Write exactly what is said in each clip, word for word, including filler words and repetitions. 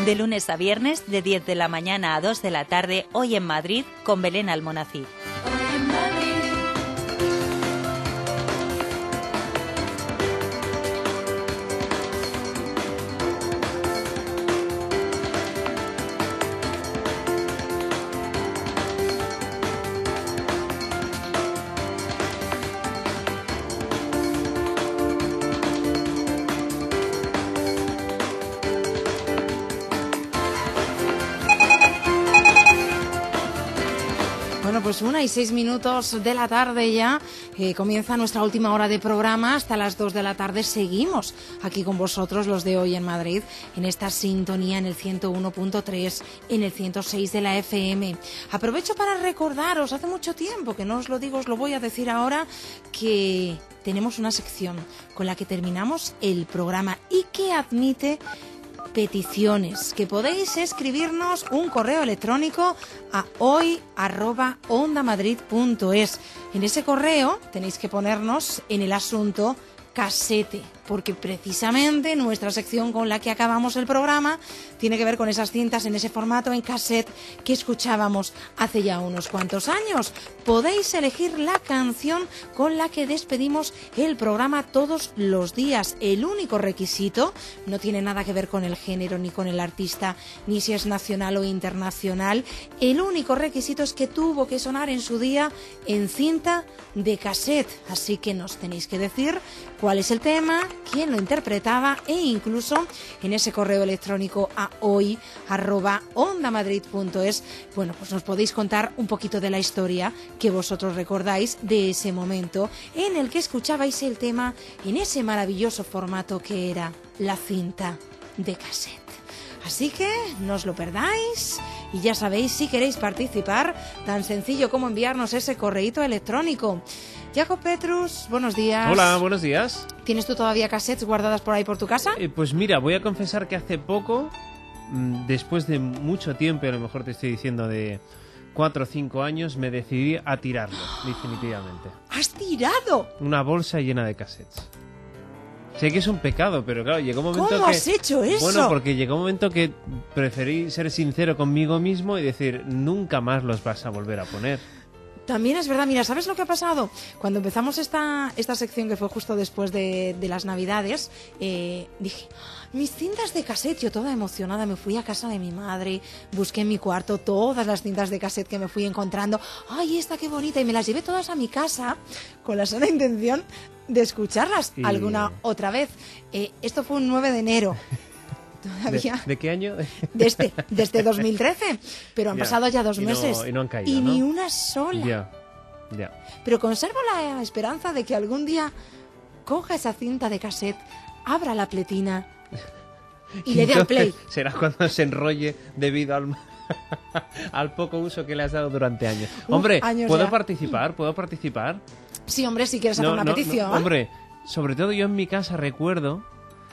De lunes a viernes, de diez de la mañana a dos de la tarde, hoy en Madrid, con Belén Almonacid. Pues una y seis minutos de la tarde ya, eh, comienza nuestra última hora de programa. Hasta las dos de la tarde seguimos aquí con vosotros, los de Hoy en Madrid, en esta sintonía en el ciento uno punto tres, en el ciento seis de la F M. Aprovecho para recordaros, hace mucho tiempo que no os lo digo, os lo voy a decir ahora, que tenemos una sección con la que terminamos el programa y que admite peticiones, que podéis escribirnos un correo electrónico a hoy arroba ondamadrid punto es. En ese correo tenéis que ponernos en el asunto casete, porque precisamente nuestra sección con la que acabamos el programa tiene que ver con esas cintas en ese formato en cassette que escuchábamos hace ya unos cuantos años. Podéis elegir la canción con la que despedimos el programa todos los días. El único requisito no tiene nada que ver con el género ni con el artista, ni si es nacional o internacional. El único requisito es que tuvo que sonar en su día en cinta de cassette. Así que nos tenéis que decir cuál es el tema, quién lo interpretaba e incluso en ese correo electrónico a hoy arroba ondamadrid punto es, bueno, pues nos podéis contar un poquito de la historia que vosotros recordáis de ese momento en el que escuchabais el tema en ese maravilloso formato que era la cinta de cassette. Así que no os lo perdáis y ya sabéis, si queréis participar, tan sencillo como enviarnos ese correíto electrónico. Jacob Petrus, buenos días. Hola, buenos días. ¿Tienes tú todavía cassettes guardadas por ahí por tu casa? Eh, pues mira, voy a confesar que hace poco, mmm, después de mucho tiempo, a lo mejor te estoy diciendo de cuatro o cinco años, me decidí a tirarlo, definitivamente. ¿Has tirado? Una bolsa llena de cassettes. Sé que es un pecado, pero claro, llegó un momento ¿Cómo que... has hecho eso? Bueno, porque llegó un momento que preferí ser sincero conmigo mismo y decir, nunca más los vas a volver a poner. También es verdad, mira, ¿sabes lo que ha pasado? Cuando empezamos esta, esta sección, que fue justo después de, de las Navidades, eh, dije, mis cintas de cassette, yo toda emocionada, me fui a casa de mi madre, busqué en mi cuarto todas las cintas de cassette que me fui encontrando, ¡ay, esta qué bonita! Y me las llevé todas a mi casa con la sana intención de escucharlas y... alguna otra vez. Eh, esto fue un nueve de enero. Todavía. ¿De, ¿De qué año? Desde, desde dos mil trece. Pero han ya, pasado ya dos y meses. No, y no han caído, y ¿no? ni una sola. Ya, ya. Pero conservo la esperanza de que algún día coja esa cinta de cassette, abra la pletina y, y le dé al play. Será cuando se enrolle debido al, al poco uso que le has dado durante años. Uf, hombre, años ¿puedo ya. participar? ¿Puedo participar? Sí, hombre, si quieres hacer no, una no, petición. No, hombre, sobre todo yo en mi casa recuerdo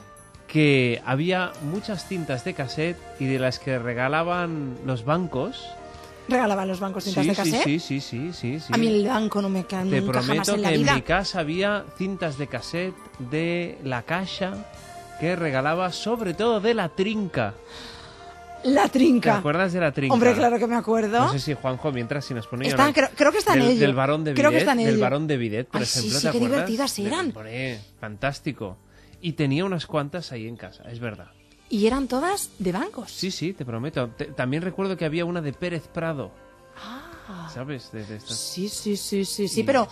que había muchas cintas de cassette y de las que regalaban los bancos. ¿Regalaban los bancos cintas sí, de cassette? Sí, sí, sí, sí, sí. A mí el banco no me cae Te nunca jamás prometo en la que vida. en mi casa había cintas de cassette de La Caixa que regalaba, sobre todo de La Trinca. La Trinca. ¿Te acuerdas de La Trinca? Hombre, claro que me acuerdo. No sé si Juanjo, mientras si nos ponía Están, una... creo, creo que están del, ellos. Del Barón de Bidet, creo que están del ellos. Barón de Bidet, por Ay, ejemplo, sí, sí, ¿te qué acuerdas? divertidas eran. De, hombre, fantástico. Y tenía unas cuantas ahí en casa, es verdad. Y eran todas de bancos. Sí, sí, te prometo. Te, también recuerdo que había una de Pérez Prado. Ah. ¿Sabes? De, de estas... Sí, sí, sí, sí, sí, Y... pero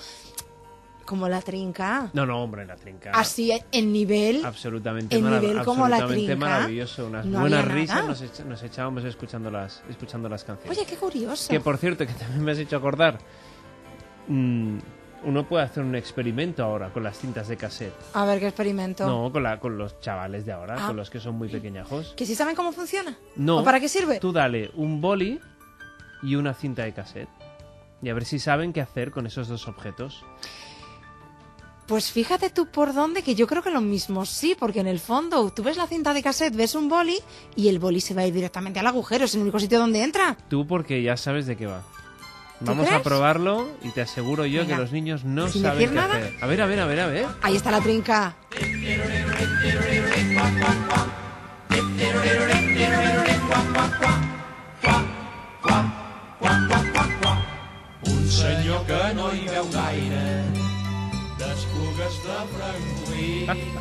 como La Trinca. No, no, hombre, La Trinca. Así en nivel. Absolutamente, en marav- nivel como La absolutamente Trinca, maravilloso. Unas no buenas había risas nada. nos, echa- nos echábamos escuchando las, escuchando las canciones. Oye, qué curioso. Que por cierto, que también me has hecho acordar. Mmm, uno puede hacer un experimento ahora con las cintas de cassette. A ver, qué experimento. No, con, la, con los chavales de ahora, Ah. con los que son muy pequeñajos. ¿Que sí saben cómo funciona? No. ¿O para qué sirve? Tú dale un boli y una cinta de cassette. Y a ver si saben qué hacer con esos dos objetos. Pues fíjate tú por dónde, que yo creo que lo mismo sí, porque en el fondo tú ves la cinta de cassette, ves un boli y el boli se va a ir directamente al agujero, es el único sitio donde entra. Tú porque ya sabes de qué va. Vamos crees? a probarlo y te aseguro yo Venga. que los niños no Sin saben decir qué nada. hacer. A ver, a ver, a ver, a ver. Ahí está La Trinca. Un senyor que no hi veu gaire, d'Esplugues de Francolí.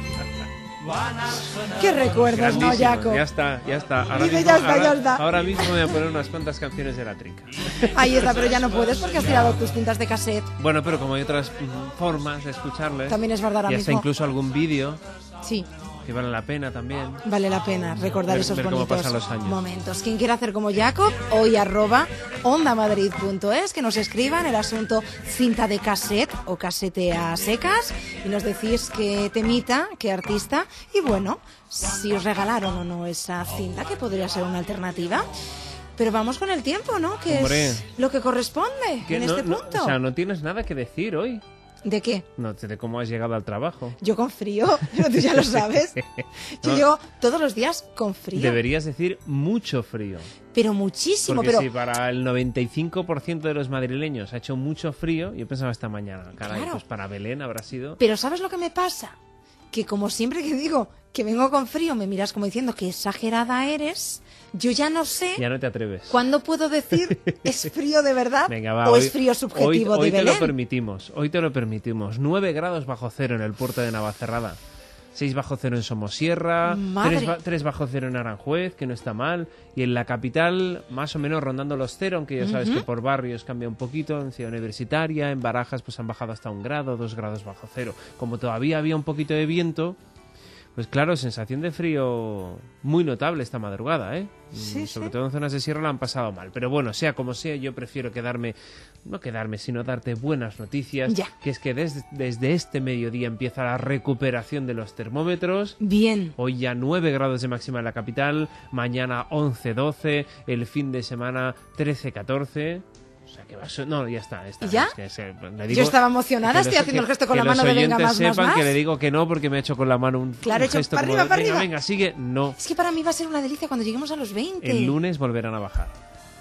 ¿Qué recuerdas, no, Grandísimo. Jacob? Ya está, ya está. Ahora Dice, mismo, ya está, ahora- ya está. ahora mismo voy a poner unas cuantas canciones de la trinca. Ahí está, pero ya no puedes porque has tirado tus cintas de cassette. Bueno, pero como hay otras mm, formas de escucharles, También es verdad, ahora y hasta mismo. incluso algún vídeo Sí, que vale la pena también. vale la pena recordar Ver- esos ver cómo bonitos pasan los años. momentos. Quien quiera hacer como Jacob, hoy arroba ondamadrid punto es, que nos escriban el asunto cinta de cassette o casete a secas y nos decís qué temita, qué artista y bueno, si os regalaron o no esa cinta, que podría ser una alternativa. Pero vamos con el tiempo, ¿no? Que Hombre. es lo que corresponde Que en no- este no- punto. o sea, no tienes nada que decir hoy. ¿De qué? No, de cómo has llegado al trabajo. Yo con frío, pero tú ya lo sabes. Yo No. llego todos los días con frío, Deberías decir mucho frío. pero muchísimo. Porque pero si para el noventa y cinco por ciento de los madrileños ha hecho mucho frío, yo pensaba esta mañana, caray, Claro. pues para Belén habrá sido... Pero ¿sabes lo que me pasa? Que como siempre que digo que vengo con frío, me miras como diciendo que exagerada eres. Yo ya no sé Ya no te atreves. cuándo puedo decir es frío de verdad Venga, va, o hoy, es frío subjetivo hoy, hoy de te lo Belén. permitimos, hoy te lo permitimos. nueve grados bajo cero en el puerto de Navacerrada. seis bajo cero en Somosierra, Madre. tres bajo cero en Aranjuez, que no está mal, y en la capital más o menos rondando los cero, aunque ya sabes que por barrios cambia un poquito, en Ciudad Universitaria, en Barajas pues han bajado hasta un grado, dos grados bajo cero. Como todavía había un poquito de viento, pues claro, sensación de frío muy notable esta madrugada, ¿eh? Sí, Mm, Sobre sí. todo en zonas de sierra la han pasado mal. Pero bueno, sea como sea, yo prefiero quedarme, no quedarme, sino darte buenas noticias. Ya. Que es que des- desde este mediodía empieza la recuperación de los termómetros. Bien. Hoy ya nueve grados de máxima en la capital, mañana once doce, el fin de semana trece catorce. O sea que va a ser- No, ya está. está. ¿Y ya? Es que se- le Yo digo- estaba emocionada, que estoy los- haciendo el que- gesto con que la mano los de venga, oyentes más, más, sepan más. que le digo que no porque me ha hecho con la mano un, Claro, un he hecho gesto para como arriba, de, para venga, arriba. venga, sigue. No, Es que para mí va a ser una delicia cuando lleguemos a los veinte. el lunes volverán a bajar.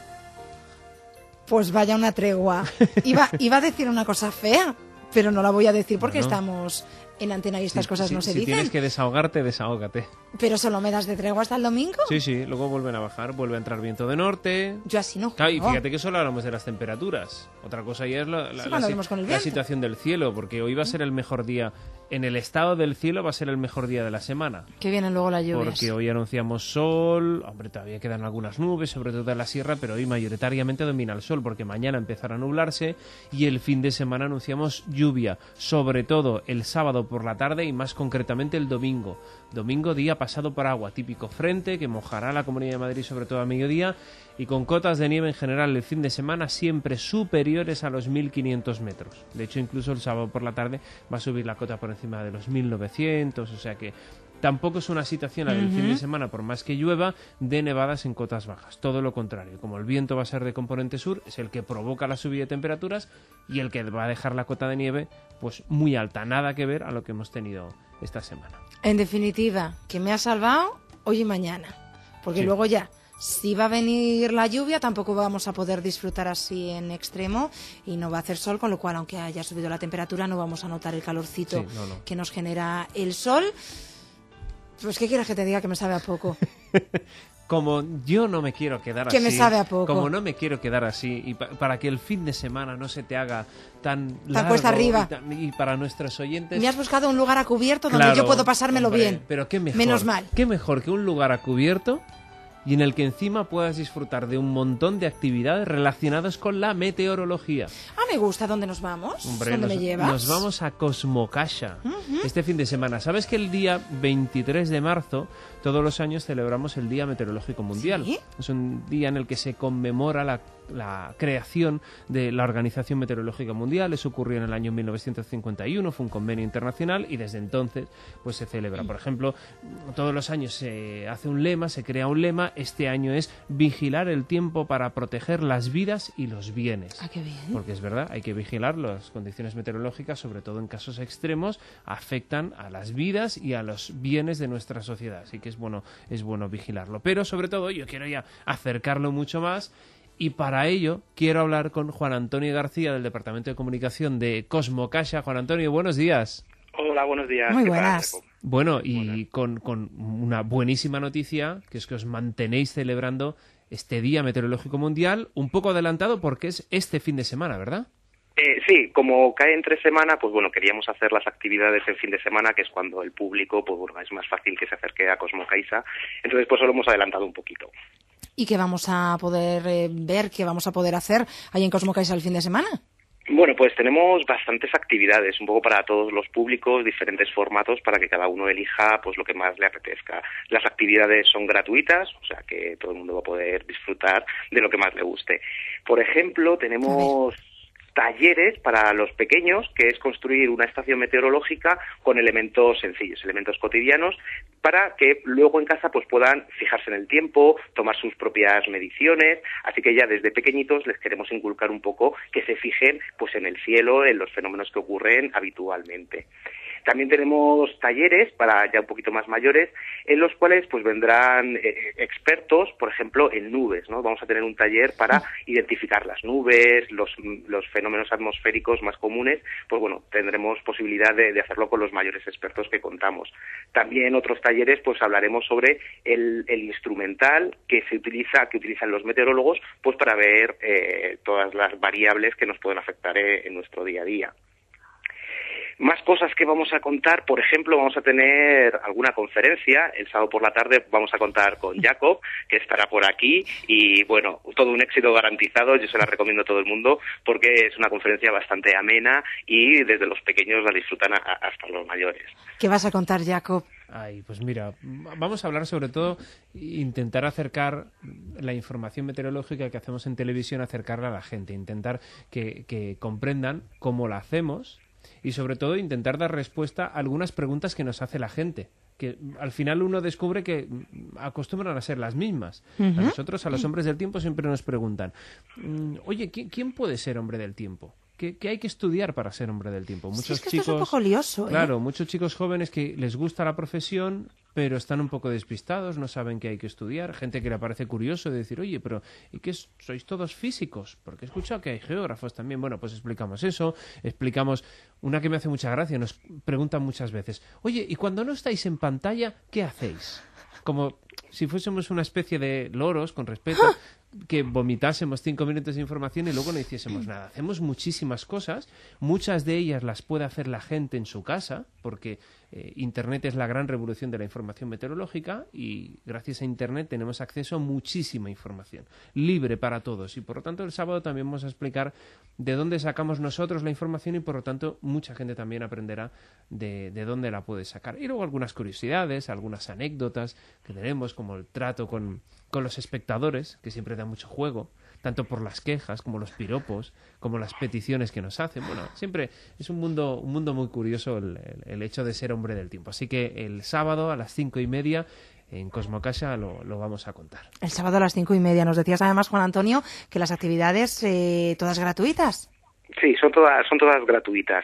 Pues vaya una tregua. Iba, iba a decir una cosa fea, pero no la voy a decir porque Bueno. estamos en antena y estas Si- cosas si- no se si dicen. tienes que desahogarte, desahógate. Pero solo me das de tregua hasta el domingo. Sí, sí, luego vuelven a bajar, vuelve a entrar viento de norte. Yo así no Claro, y juego. fíjate que solo hablamos de las temperaturas. Otra cosa ya es la, la- Sí, la cuando si- hablemos con el la viento. situación del cielo, porque hoy va a ser el mejor día. En el estado del cielo va a ser el mejor día de la semana. Que vienen luego las lluvias. Porque hoy anunciamos sol, hombre, todavía quedan algunas nubes, sobre todo en la sierra, pero hoy mayoritariamente domina el sol, porque mañana empezará a nublarse y el fin de semana anunciamos lluvia, sobre todo el sábado por la tarde y más concretamente el domingo. Domingo, día pasado por agua, típico frente que mojará la Comunidad de Madrid sobre todo a mediodía y con cotas de nieve en general el fin de semana siempre superiores a los mil quinientos metros. De hecho, incluso el sábado por la tarde va a subir la cota por encima de los mil novecientos, o sea que tampoco es una situación la del fin de semana, por más que llueva, de nevadas en cotas bajas. Todo lo contrario, como el viento va a ser de componente sur, es el que provoca la subida de temperaturas y el que va a dejar la cota de nieve pues muy alta, nada que ver a lo que hemos tenido esta semana. En definitiva, que me ha salvado hoy y mañana. Porque Sí. luego ya, si va a venir la lluvia, tampoco vamos a poder disfrutar así en extremo y no va a hacer sol, con lo cual, aunque haya subido la temperatura, no vamos a notar el calorcito Sí, no, no. que nos genera el sol. Pues, ¿qué quieres que te diga? Que me sabe a poco. Como yo no me quiero quedar Que así, me sabe a poco. como no me quiero quedar así, y pa- para que el fin de semana no se te haga tan largo cuesta arriba. Y, tan- y para nuestros oyentes... Me has buscado un lugar a cubierto donde Claro, yo puedo pasármelo hombre, bien. Pero qué mejor. Menos mal. Qué mejor que un lugar a cubierto y en el que encima puedas disfrutar de un montón de actividades relacionadas con la meteorología. Ah, me gusta. ¿Dónde nos vamos? Hombre, ¿Dónde nos, me llevas? nos vamos a Cosmocasa este fin de semana. ¿Sabes que el día veintitrés de marzo todos los años celebramos el Día Meteorológico Mundial? ¿Sí? Es un día en el que se conmemora la, la creación de la Organización Meteorológica Mundial. Eso ocurrió en el año mil novecientos cincuenta y uno, fue un convenio internacional y desde entonces pues se celebra. Por ejemplo, todos los años se hace un lema, se crea un lema. Este año es vigilar el tiempo para proteger las vidas y los bienes. Ah, qué bien. Porque es verdad, hay que vigilar las condiciones meteorológicas, sobre todo en casos extremos, afectan a las vidas y a los bienes de nuestra sociedad. Así que es bueno, es bueno vigilarlo. Pero sobre todo yo quiero ya acercarlo mucho más y para ello quiero hablar con Juan Antonio García del Departamento de Comunicación de Cosmocasa. Juan Antonio, buenos días. Hola, buenos días. Muy ¿Qué buenas. tal? Bueno, y con, con una buenísima noticia, que es que os mantenéis celebrando este Día Meteorológico Mundial, un poco adelantado porque es este fin de semana, ¿verdad? Eh, sí, como cae entre semana, pues bueno, queríamos hacer las actividades el fin de semana, que es cuando el público, pues bueno, es más fácil que se acerque a Cosmo Caixa. Entonces, pues lo hemos adelantado un poquito. ¿Y qué vamos a poder eh, ver, qué vamos a poder hacer ahí en Cosmo Caixa el fin de semana? Bueno, pues tenemos bastantes actividades, un poco para todos los públicos, diferentes formatos para que cada uno elija pues lo que más le apetezca. Las actividades son gratuitas, o sea que todo el mundo va a poder disfrutar de lo que más le guste. Por ejemplo, tenemos talleres para los pequeños, que es construir una estación meteorológica con elementos sencillos, elementos cotidianos, para que luego en casa pues puedan fijarse en el tiempo, tomar sus propias mediciones, así que ya desde pequeñitos les queremos inculcar un poco que se fijen pues en el cielo, en los fenómenos que ocurren habitualmente. También tenemos talleres para ya un poquito más mayores, en los cuales pues vendrán eh, expertos, por ejemplo, en nubes, ¿no? Vamos a tener un taller para identificar las nubes, los, los fenómenos atmosféricos más comunes, pues bueno, tendremos posibilidad de, de hacerlo con los mayores expertos que contamos. También otros talleres, pues hablaremos sobre el, el instrumental que se utiliza, que utilizan los meteorólogos, pues para ver eh, todas las variables que nos pueden afectar eh, en nuestro día a día. Más cosas que vamos a contar, por ejemplo, vamos a tener alguna conferencia, el sábado por la tarde vamos a contar con Jacob, que estará por aquí, y bueno, todo un éxito garantizado, yo se la recomiendo a todo el mundo, porque es una conferencia bastante amena y desde los pequeños la disfrutan a, hasta los mayores. ¿Qué vas a contar, Jacob? Ay, pues mira, vamos a hablar sobre todo, intentar acercar la información meteorológica que hacemos en televisión, acercarla a la gente, intentar que, que comprendan cómo la hacemos, y sobre todo intentar dar respuesta a algunas preguntas que nos hace la gente, que al final uno descubre que acostumbran a ser las mismas. Uh-huh. A nosotros, a los hombres del tiempo, siempre nos preguntan, oye, ¿quién puede ser hombre del tiempo? ¿Qué, ¿Qué hay que estudiar para ser hombre del tiempo? Muchos sí, es que chicos, esto es un poco lioso, ¿eh? Claro, muchos chicos jóvenes que les gusta la profesión, pero están un poco despistados, no saben qué hay que estudiar. Gente que le parece curioso de decir, oye, pero ¿y qué es? ¿Sois todos físicos? Porque he escuchado que hay geógrafos también. Bueno, pues explicamos eso, explicamos una que me hace mucha gracia, nos preguntan muchas veces, oye, ¿y cuando no estáis en pantalla, qué hacéis? Como si fuésemos una especie de loros, con respeto, que vomitásemos cinco minutos de información y luego no hiciésemos nada. Hacemos muchísimas cosas, muchas de ellas las puede hacer la gente en su casa, porque eh, Internet es la gran revolución de la información meteorológica y gracias a Internet tenemos acceso a muchísima información, libre para todos, y por lo tanto el sábado también vamos a explicar de dónde sacamos nosotros la información y por lo tanto mucha gente también aprenderá de, de dónde la puede sacar. Y luego algunas curiosidades, algunas anécdotas que tenemos, como el trato con, con los espectadores, que siempre da mucho juego, tanto por las quejas como los piropos, como las peticiones que nos hacen. Bueno, siempre es un mundo un mundo muy curioso el, el, el hecho de ser hombre del tiempo. Así que el sábado a las cinco y media en Cosmo Caixa lo, lo vamos a contar. El sábado a las cinco y media. Nos decías además, Juan Antonio, que las actividades eh, todas gratuitas. Sí, son todas son todas gratuitas.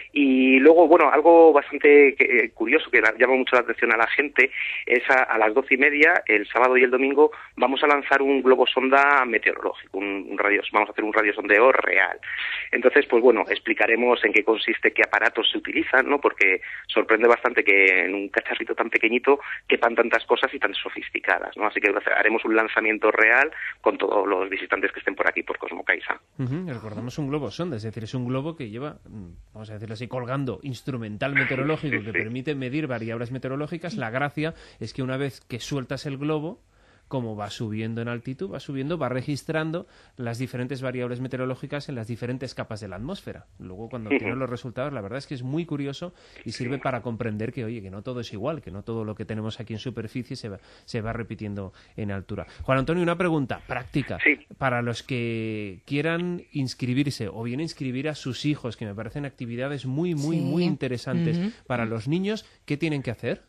Y luego, bueno, algo bastante eh, curioso que llama mucho la atención a la gente es a, a las doce y media, el sábado y el domingo, vamos a lanzar un globo sonda meteorológico, un, un radio, vamos a hacer un radiosondeo real. Entonces, pues bueno, explicaremos en qué consiste, qué aparatos se utilizan, ¿no? Porque sorprende bastante que en un cacharrito tan pequeñito quepan tantas cosas y tan sofisticadas, ¿no? Así que haremos un lanzamiento real con todos los visitantes que estén por aquí, por Cosmo Caixa. Uh-huh. Recordamos un globo sonda, es decir, es un globo que lleva, vamos a decirlo así, colgando instrumental meteorológico que permite medir variables meteorológicas. La gracia es que una vez que sueltas el globo, como va subiendo en altitud, va subiendo, va registrando las diferentes variables meteorológicas en las diferentes capas de la atmósfera. Luego, cuando tienes los resultados, la verdad es que es muy curioso y sirve para comprender que, oye, que no todo es igual, que no todo lo que tenemos aquí en superficie se va, se va repitiendo en altura. Juan Antonio, una pregunta práctica. Sí. Para los que quieran inscribirse o bien inscribir a sus hijos, que me parecen actividades muy, muy, sí. muy interesantes uh-huh. para los niños, ¿qué tienen que hacer?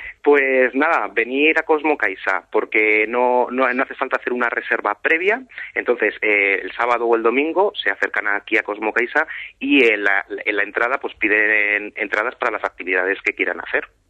Pues nada, venir a Cosmo Caixa, porque no, no, no hace falta hacer una reserva previa. Entonces, eh, el sábado o el domingo se acercan aquí a Cosmo Caixa y en la, en la entrada pues piden entradas para las actividades que quieran hacer.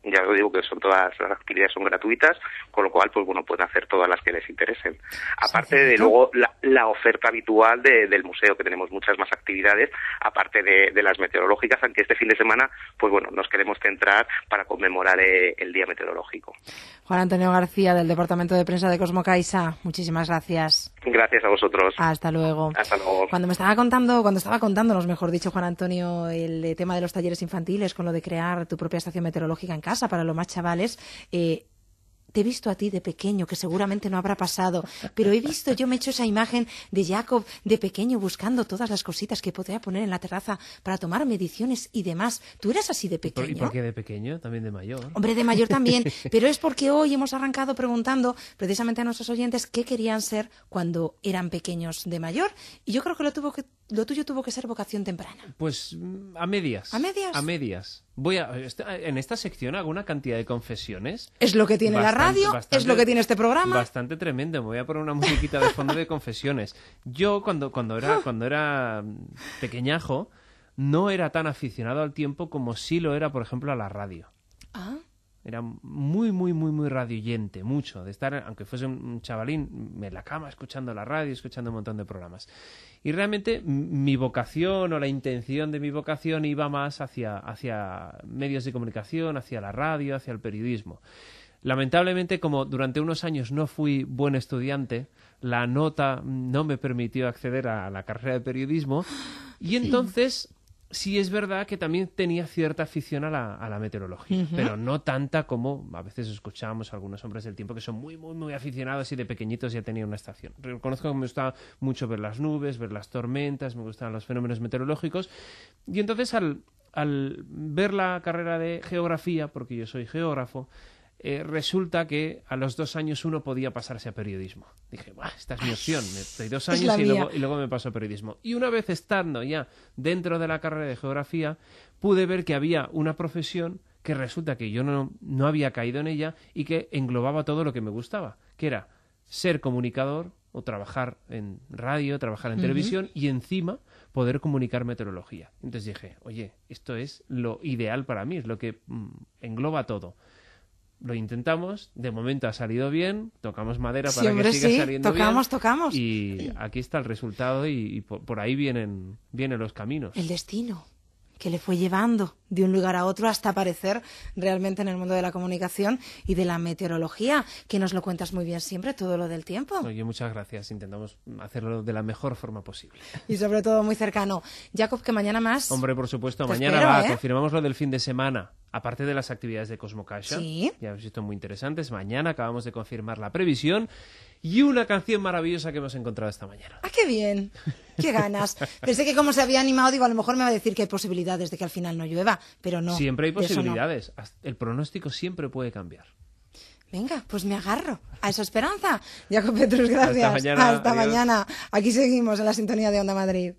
Ya os digo que son todas las actividades son gratuitas, con lo cual, pues bueno, pueden hacer todas las que les interesen. Aparte de luego la, la oferta habitual de, del museo, que tenemos muchas más actividades, aparte de, de las meteorológicas, aunque este fin de semana, pues bueno, nos queremos centrar para conmemorar eh, el Día Meteorológico. Juan Antonio García, del Departamento de Prensa de Cosmocaixa, muchísimas gracias. Gracias a vosotros. Hasta luego. Hasta luego. Cuando me estaba contando, cuando estaba contándonos, mejor dicho, Juan Antonio, el eh, tema de los talleres infantiles, con lo de crear tu propia estación meteorológica en casa para los más chavales, eh, te he visto a ti de pequeño, que seguramente no habrá pasado, pero he visto, yo me he hecho esa imagen de Jacob de pequeño buscando todas las cositas que podría poner en la terraza para tomar mediciones y demás. ¿Tú eras así de pequeño? ¿Y por qué de pequeño? También de mayor. Hombre, de mayor también, pero es porque hoy hemos arrancado preguntando precisamente a nuestros oyentes qué querían ser cuando eran pequeños de mayor, y yo creo que lo, tuvo que, lo tuyo tuvo que ser vocación temprana. Pues a medias. ¿A medias? A medias. Voy a, en esta sección hago una cantidad de confesiones. Es lo que tiene bastante, la radio, bastante, es lo que tiene este programa. Bastante tremendo. Me voy a poner una musiquita de fondo de confesiones. Yo cuando, cuando, era, cuando era pequeñajo no era tan aficionado al tiempo como sí lo era, por ejemplo, a la radio. Ah. Era muy, muy, muy, muy radioyente, mucho, de estar, aunque fuese un chavalín, en la cama escuchando la radio, escuchando un montón de programas. Y realmente mi vocación o la intención de mi vocación iba más hacia, hacia medios de comunicación, hacia la radio, hacia el periodismo. Lamentablemente, como durante unos años no fui buen estudiante, la nota no me permitió acceder a la carrera de periodismo y entonces... Sí es verdad que también tenía cierta afición a la, a la meteorología, uh-huh. pero no tanta como a veces escuchábamos a algunos hombres del tiempo que son muy, muy, muy aficionados y de pequeñitos ya tenían una estación. Reconozco que me gustaba mucho ver las nubes, ver las tormentas, me gustaban los fenómenos meteorológicos y entonces al, al ver la carrera de geografía, porque yo soy geógrafo, Eh, resulta que a los dos años uno podía pasarse a periodismo. Dije, bah, esta es mi opción. Me doy dos años y luego, y luego me paso a periodismo. Y una vez estando ya dentro de la carrera de geografía, pude ver que había una profesión que resulta que yo no, no había caído en ella y que englobaba todo lo que me gustaba, que era ser comunicador o trabajar en radio, trabajar en uh-huh. televisión y encima poder comunicar meteorología. Entonces dije, oye, esto es lo ideal para mí, es lo que mm, engloba todo. Lo intentamos, de momento ha salido bien, tocamos madera para sí, hombre, que siga sí. saliendo tocamos, bien. Tocamos, tocamos. Y aquí está el resultado y, y por, por ahí vienen, vienen los caminos. El destino que le fue llevando de un lugar a otro hasta aparecer realmente en el mundo de la comunicación y de la meteorología, que nos lo cuentas muy bien siempre, todo lo del tiempo. Oye, muchas gracias. Intentamos hacerlo de la mejor forma posible. Y sobre todo muy cercano. Jacob, que mañana más... Hombre, por supuesto, Te mañana espero, va, ¿eh? confirmamos lo del fin de semana. Aparte de las actividades de Cosmocaixa, ¿Sí? ya habéis visto muy interesantes, mañana acabamos de confirmar la previsión y una canción maravillosa que hemos encontrado esta mañana. ¡Ah, qué bien! ¡Qué ganas! Pensé que como se había animado, digo, a lo mejor me va a decir que hay posibilidades de que al final no llueva, pero no. Siempre hay posibilidades. No. El pronóstico siempre puede cambiar. Venga, pues me agarro a esa esperanza. Jacob Petrus, gracias. Hasta mañana. Hasta Adiós. mañana. Aquí seguimos en la sintonía de Onda Madrid.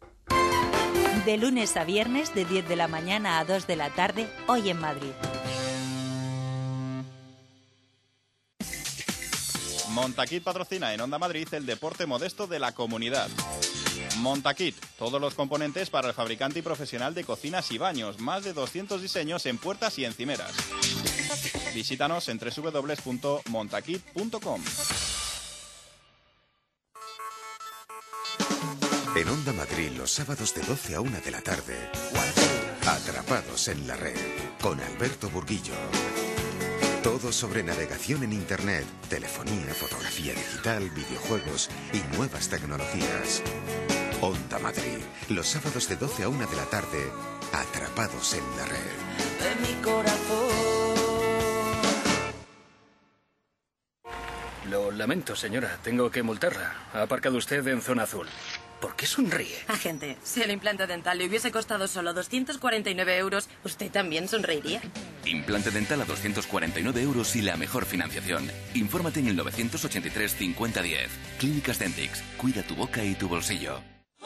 De lunes a viernes, de diez de la mañana a dos de la tarde, Hoy en Madrid. Montaquit patrocina en Onda Madrid el deporte modesto de la comunidad. Montaquit, todos los componentes para el fabricante y profesional de cocinas y baños, más de doscientos diseños en puertas y encimeras. Visítanos en doble u doble u doble u punto montaquit punto com. En Onda Madrid, los sábados de doce a una de la tarde, Atrapados en la Red, con Alberto Burguillo. Todo sobre navegación en Internet, telefonía, fotografía digital, videojuegos y nuevas tecnologías. Onda Madrid, los sábados de doce a una de la tarde, Atrapados en la Red. De mi corazón. Lo lamento, señora. Tengo que multarla. Ha aparcado usted en zona azul. ¿Por qué sonríe? Agente, si el implante dental le hubiese costado solo doscientos cuarenta y nueve euros, ¿usted también sonreiría? Implante dental a doscientos cuarenta y nueve euros y la mejor financiación. Infórmate en el novecientos ochenta y tres cincuenta diez. Clínicas Dentix. Cuida tu boca y tu bolsillo.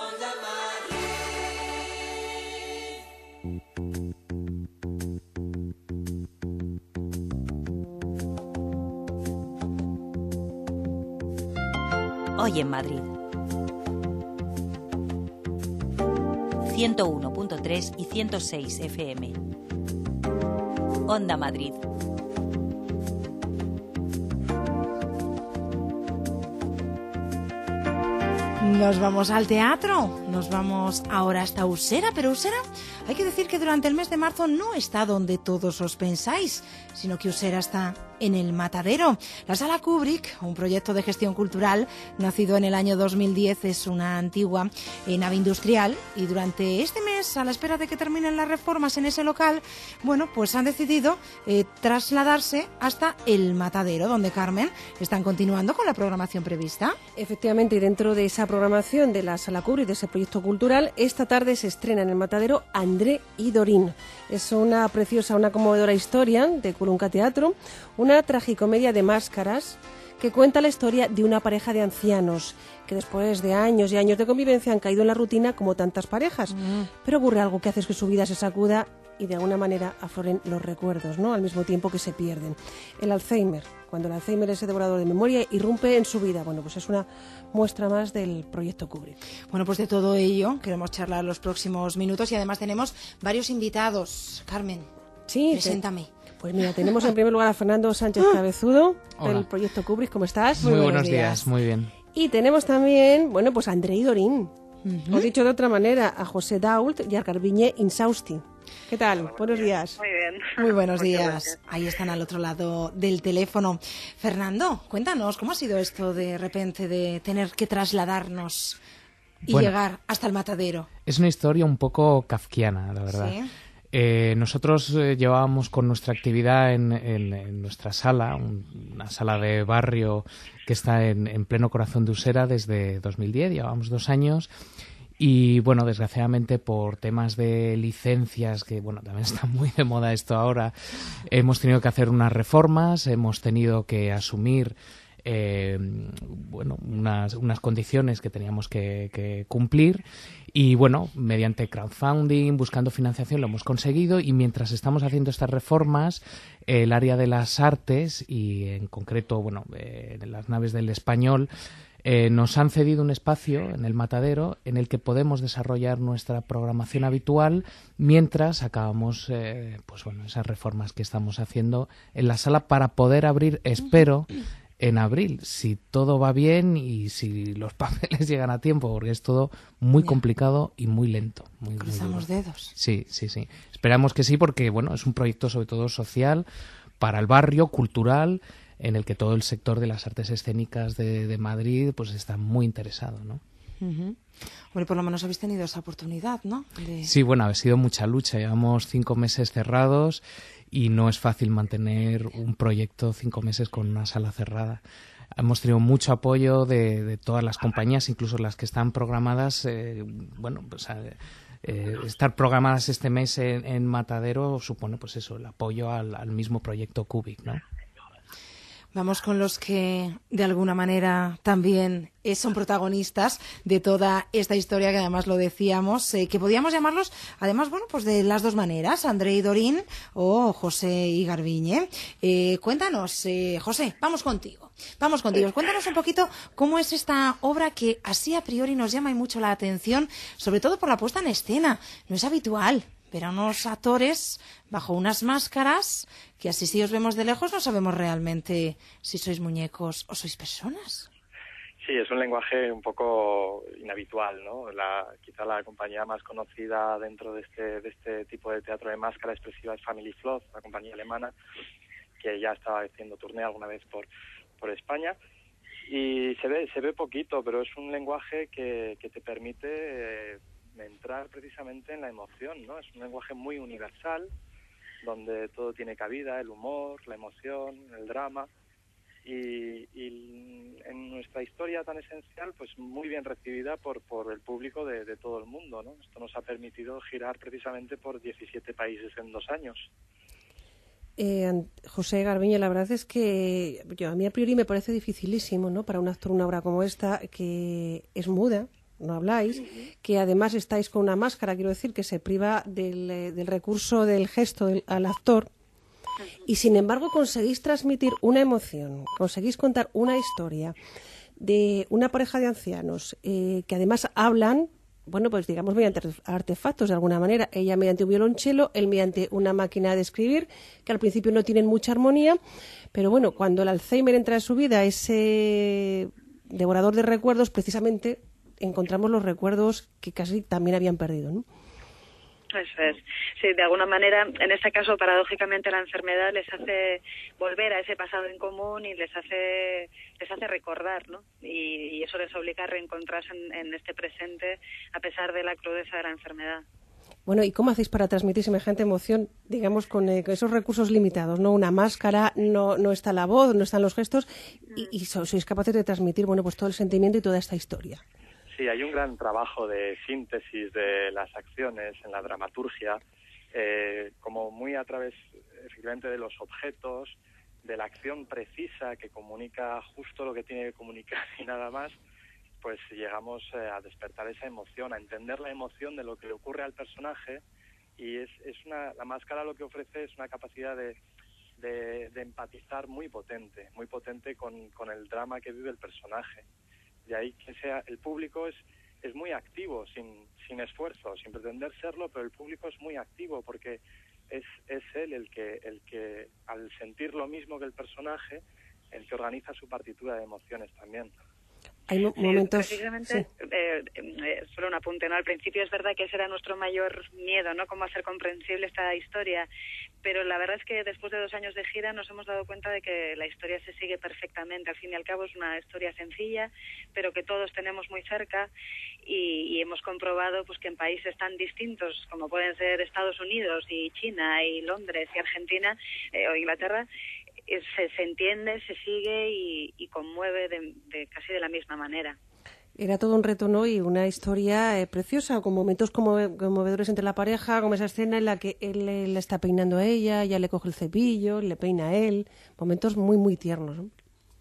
Hoy en Madrid. ciento uno punto tres y ciento seis F M. Onda Madrid. Nos vamos al teatro, nos vamos ahora hasta Usera, pero Usera, hay que decir que durante el mes de marzo no está donde todos os pensáis, sino que Usera está en el Matadero. La Sala Kubrick, un proyecto de gestión cultural nacido en el año dos mil diez, es una antigua eh, nave industrial y durante este mes, a la espera de que terminen las reformas en ese local, bueno, pues han decidido eh, trasladarse hasta el Matadero, donde, Carmen, están continuando con la programación prevista. Efectivamente, y dentro de esa programación de la Sala Kubrick, de ese proyecto cultural, esta tarde se estrena en el Matadero André y Dorine. Es una preciosa, una conmovedora historia de Curunca Teatro, una tragicomedia de máscaras que cuenta la historia de una pareja de ancianos que después de años y años de convivencia han caído en la rutina como tantas parejas. Mm. Pero ocurre algo que hace que su vida se sacuda y de alguna manera afloren los recuerdos, ¿no? Al mismo tiempo que se pierden. El Alzheimer, cuando el Alzheimer, ese devorador de memoria, irrumpe en su vida. Bueno, pues es una muestra más del proyecto Kubrick. Bueno, pues de todo ello queremos charlar los próximos minutos y además tenemos varios invitados. Carmen, sí, preséntame. Te... Pues mira, tenemos en primer lugar a Fernando Sánchez Cabezudo, Hola. del proyecto Kubrick. ¿Cómo estás? Muy, Muy buenos, buenos días. días, muy bien. Y tenemos también, bueno, pues a André y Dorine. Uh-huh. O dicho de otra manera, a José Dault y a Garbiñe Insausti. ¿Qué tal? Buenos, buenos días. Muy bien. Muy buenos días. Ahí están al otro lado del teléfono. Fernando, cuéntanos, ¿cómo ha sido esto de repente de tener que trasladarnos y bueno, llegar hasta el Matadero? Es una historia un poco kafkiana, la verdad. ¿Sí? Eh, nosotros eh, llevábamos con nuestra actividad en, en, en nuestra sala, un, una sala de barrio que está en, en pleno corazón de Usera desde dos mil diez, llevábamos dos años. Y bueno, desgraciadamente por temas de licencias, que bueno, también está muy de moda esto ahora, hemos tenido que hacer unas reformas, hemos tenido que asumir eh, bueno, unas, unas condiciones que teníamos que, que cumplir y bueno, mediante crowdfunding, buscando financiación lo hemos conseguido y mientras estamos haciendo estas reformas, el área de las artes y en concreto, bueno, eh, las naves del Español, Eh, nos han cedido un espacio en el Matadero en el que podemos desarrollar nuestra programación habitual mientras acabamos eh, pues bueno, esas reformas que estamos haciendo en la sala para poder abrir, espero, en abril, si todo va bien y si los papeles llegan a tiempo, porque es todo muy complicado y muy lento. Muy, Cruzamos muy dedos. Sí, sí, sí. Esperamos que sí, porque bueno, es un proyecto sobre todo social para el barrio, cultural, en el que todo el sector de las artes escénicas de, de Madrid pues está muy interesado, ¿no? Uh-huh. Bueno, por lo menos habéis tenido esa oportunidad, ¿no? De... Sí, bueno, ha sido mucha lucha. Llevamos cinco meses cerrados y no es fácil mantener un proyecto cinco meses con una sala cerrada. Hemos tenido mucho apoyo de, de todas las compañías, incluso las que están programadas, eh, bueno, pues... Eh, Eh, estar programadas este mes en, en Matadero supone pues eso, el apoyo al, al mismo proyecto Kubrick, ¿no? Vamos con los que de alguna manera también eh, son protagonistas de toda esta historia, que además lo decíamos, eh, que podíamos llamarlos además, bueno, pues de las dos maneras, André y Dorine o José y Garbiñe. Eh, cuéntanos, eh, José, vamos contigo. Vamos contigo. Cuéntanos un poquito cómo es esta obra que así a priori nos llama mucho la atención, sobre todo por la puesta en escena. No es habitual ver a unos actores bajo unas máscaras que así si os vemos de lejos no sabemos realmente si sois muñecos o sois personas. Sí, es un lenguaje un poco inhabitual, ¿no? La, quizá la compañía más conocida dentro de este, de este tipo de teatro de máscara expresiva es Family Floss, una compañía alemana que ya estaba haciendo turné alguna vez por por España y se ve se ve poquito, pero es un lenguaje que, que te permite eh, entrar precisamente en la emoción, ¿no? Es un lenguaje muy universal donde todo tiene cabida, el humor, la emoción, el drama y, y en nuestra historia tan esencial, pues muy bien recibida por por el público de, de todo el mundo, ¿no? Esto nos ha permitido girar precisamente por diecisiete países en dos años. Eh, José Garbiñe, la verdad es que yo, a mí a priori me parece dificilísimo, ¿no? Para un actor una obra como esta, que es muda, no habláis, que además estáis con una máscara, quiero decir, que se priva del, del recurso del gesto del, al actor, y sin embargo conseguís transmitir una emoción, conseguís contar una historia de una pareja de ancianos eh, que además hablan bueno, pues digamos mediante artefactos de alguna manera. Ella mediante un violonchelo, él mediante una máquina de escribir, que al principio no tienen mucha armonía, pero bueno, cuando el Alzheimer entra en su vida, ese devorador de recuerdos, precisamente encontramos los recuerdos que casi también habían perdido, ¿no? Eso es. Sí, de alguna manera, en este caso, paradójicamente, la enfermedad les hace volver a ese pasado en común y les hace les hace recordar, ¿no? Y, y eso les obliga a reencontrarse en, en este presente a pesar de la crudeza de la enfermedad. Bueno, ¿y cómo hacéis para transmitir semejante emoción, digamos, con, eh, con esos recursos limitados, ¿no? Una máscara, no no está la voz, no están los gestos, y, y so, sois capaces de transmitir, bueno, pues todo el sentimiento y toda esta historia? Sí, hay un gran trabajo de síntesis de las acciones en la dramaturgia, eh, como muy a través, efectivamente, de los objetos, de la acción precisa que comunica justo lo que tiene que comunicar y nada más, pues llegamos eh, a despertar esa emoción, a entender la emoción de lo que le ocurre al personaje, y es, es una, la máscara lo que ofrece es una capacidad de, de, de empatizar muy potente, muy potente con, con el drama que vive el personaje. De ahí que sea el público es es muy activo, sin sin esfuerzo, sin pretender serlo, pero el público es muy activo porque es es él el que el que al sentir lo mismo que el personaje, el que organiza su partitura de emociones también. Hay mo- momentos... Sí, precisamente, sí. Eh, eh, solo un apunte, ¿no? Al principio es verdad que ese era nuestro mayor miedo, ¿no? Cómo hacer comprensible esta historia, pero la verdad es que después de dos años de gira nos hemos dado cuenta de que la historia se sigue perfectamente. Al fin y al cabo es una historia sencilla, pero que todos tenemos muy cerca, y, y hemos comprobado pues que en países tan distintos como pueden ser Estados Unidos y China y Londres y Argentina eh, o Inglaterra, Se, se entiende, se sigue y, y conmueve de, de casi de la misma manera. Era todo un reto, ¿no? Y una historia eh, preciosa, con momentos como, conmovedores entre la pareja, como esa escena en la que él le, le está peinando a ella, ella le coge el cepillo, le peina a él, momentos muy, muy tiernos, ¿no?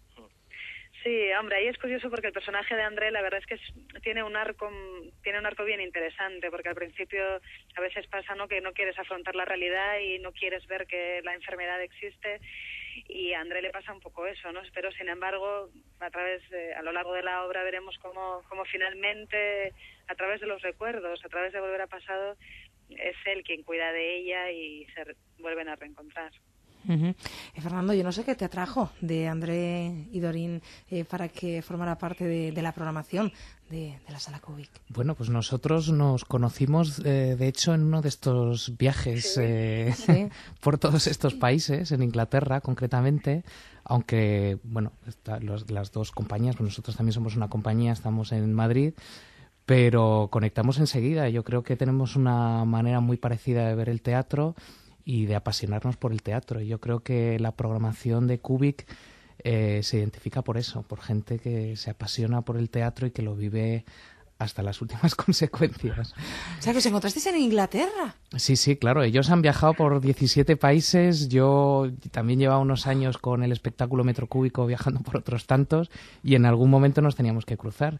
Sí, hombre, ahí es curioso porque el personaje de André, la verdad es que es, tiene un arco tiene un arco bien interesante, porque al principio a veces pasa, ¿no?, que no quieres afrontar la realidad y no quieres ver que la enfermedad existe, y a André le pasa un poco eso, ¿no? Pero sin embargo, a través de, a lo largo de la obra veremos cómo, cómo finalmente, a través de los recuerdos, a través de volver a pasado, es él quien cuida de ella y se re, vuelven a reencontrar. Uh-huh. Eh, Fernando, yo no sé qué te atrajo de André y Dorín eh, para que formara parte de, de la programación de, de la Sala Kubik. Bueno, pues nosotros nos conocimos, eh, de hecho, en uno de estos viajes Sí. eh, Sí. por todos estos países, en Inglaterra concretamente, aunque, bueno, está, los, las dos compañías, pues nosotros también somos una compañía, estamos en Madrid, pero conectamos enseguida. Yo creo que tenemos una manera muy parecida de ver el teatro y de apasionarnos por el teatro. Yo creo que la programación de Kubik eh, se identifica por eso, por gente que se apasiona por el teatro y que lo vive hasta las últimas consecuencias. O sea, que os encontrasteis en Inglaterra. Sí, sí, claro. Ellos han viajado por diecisiete países. Yo también llevaba unos años con el espectáculo Metrocúbico viajando por otros tantos, y en algún momento nos teníamos que cruzar.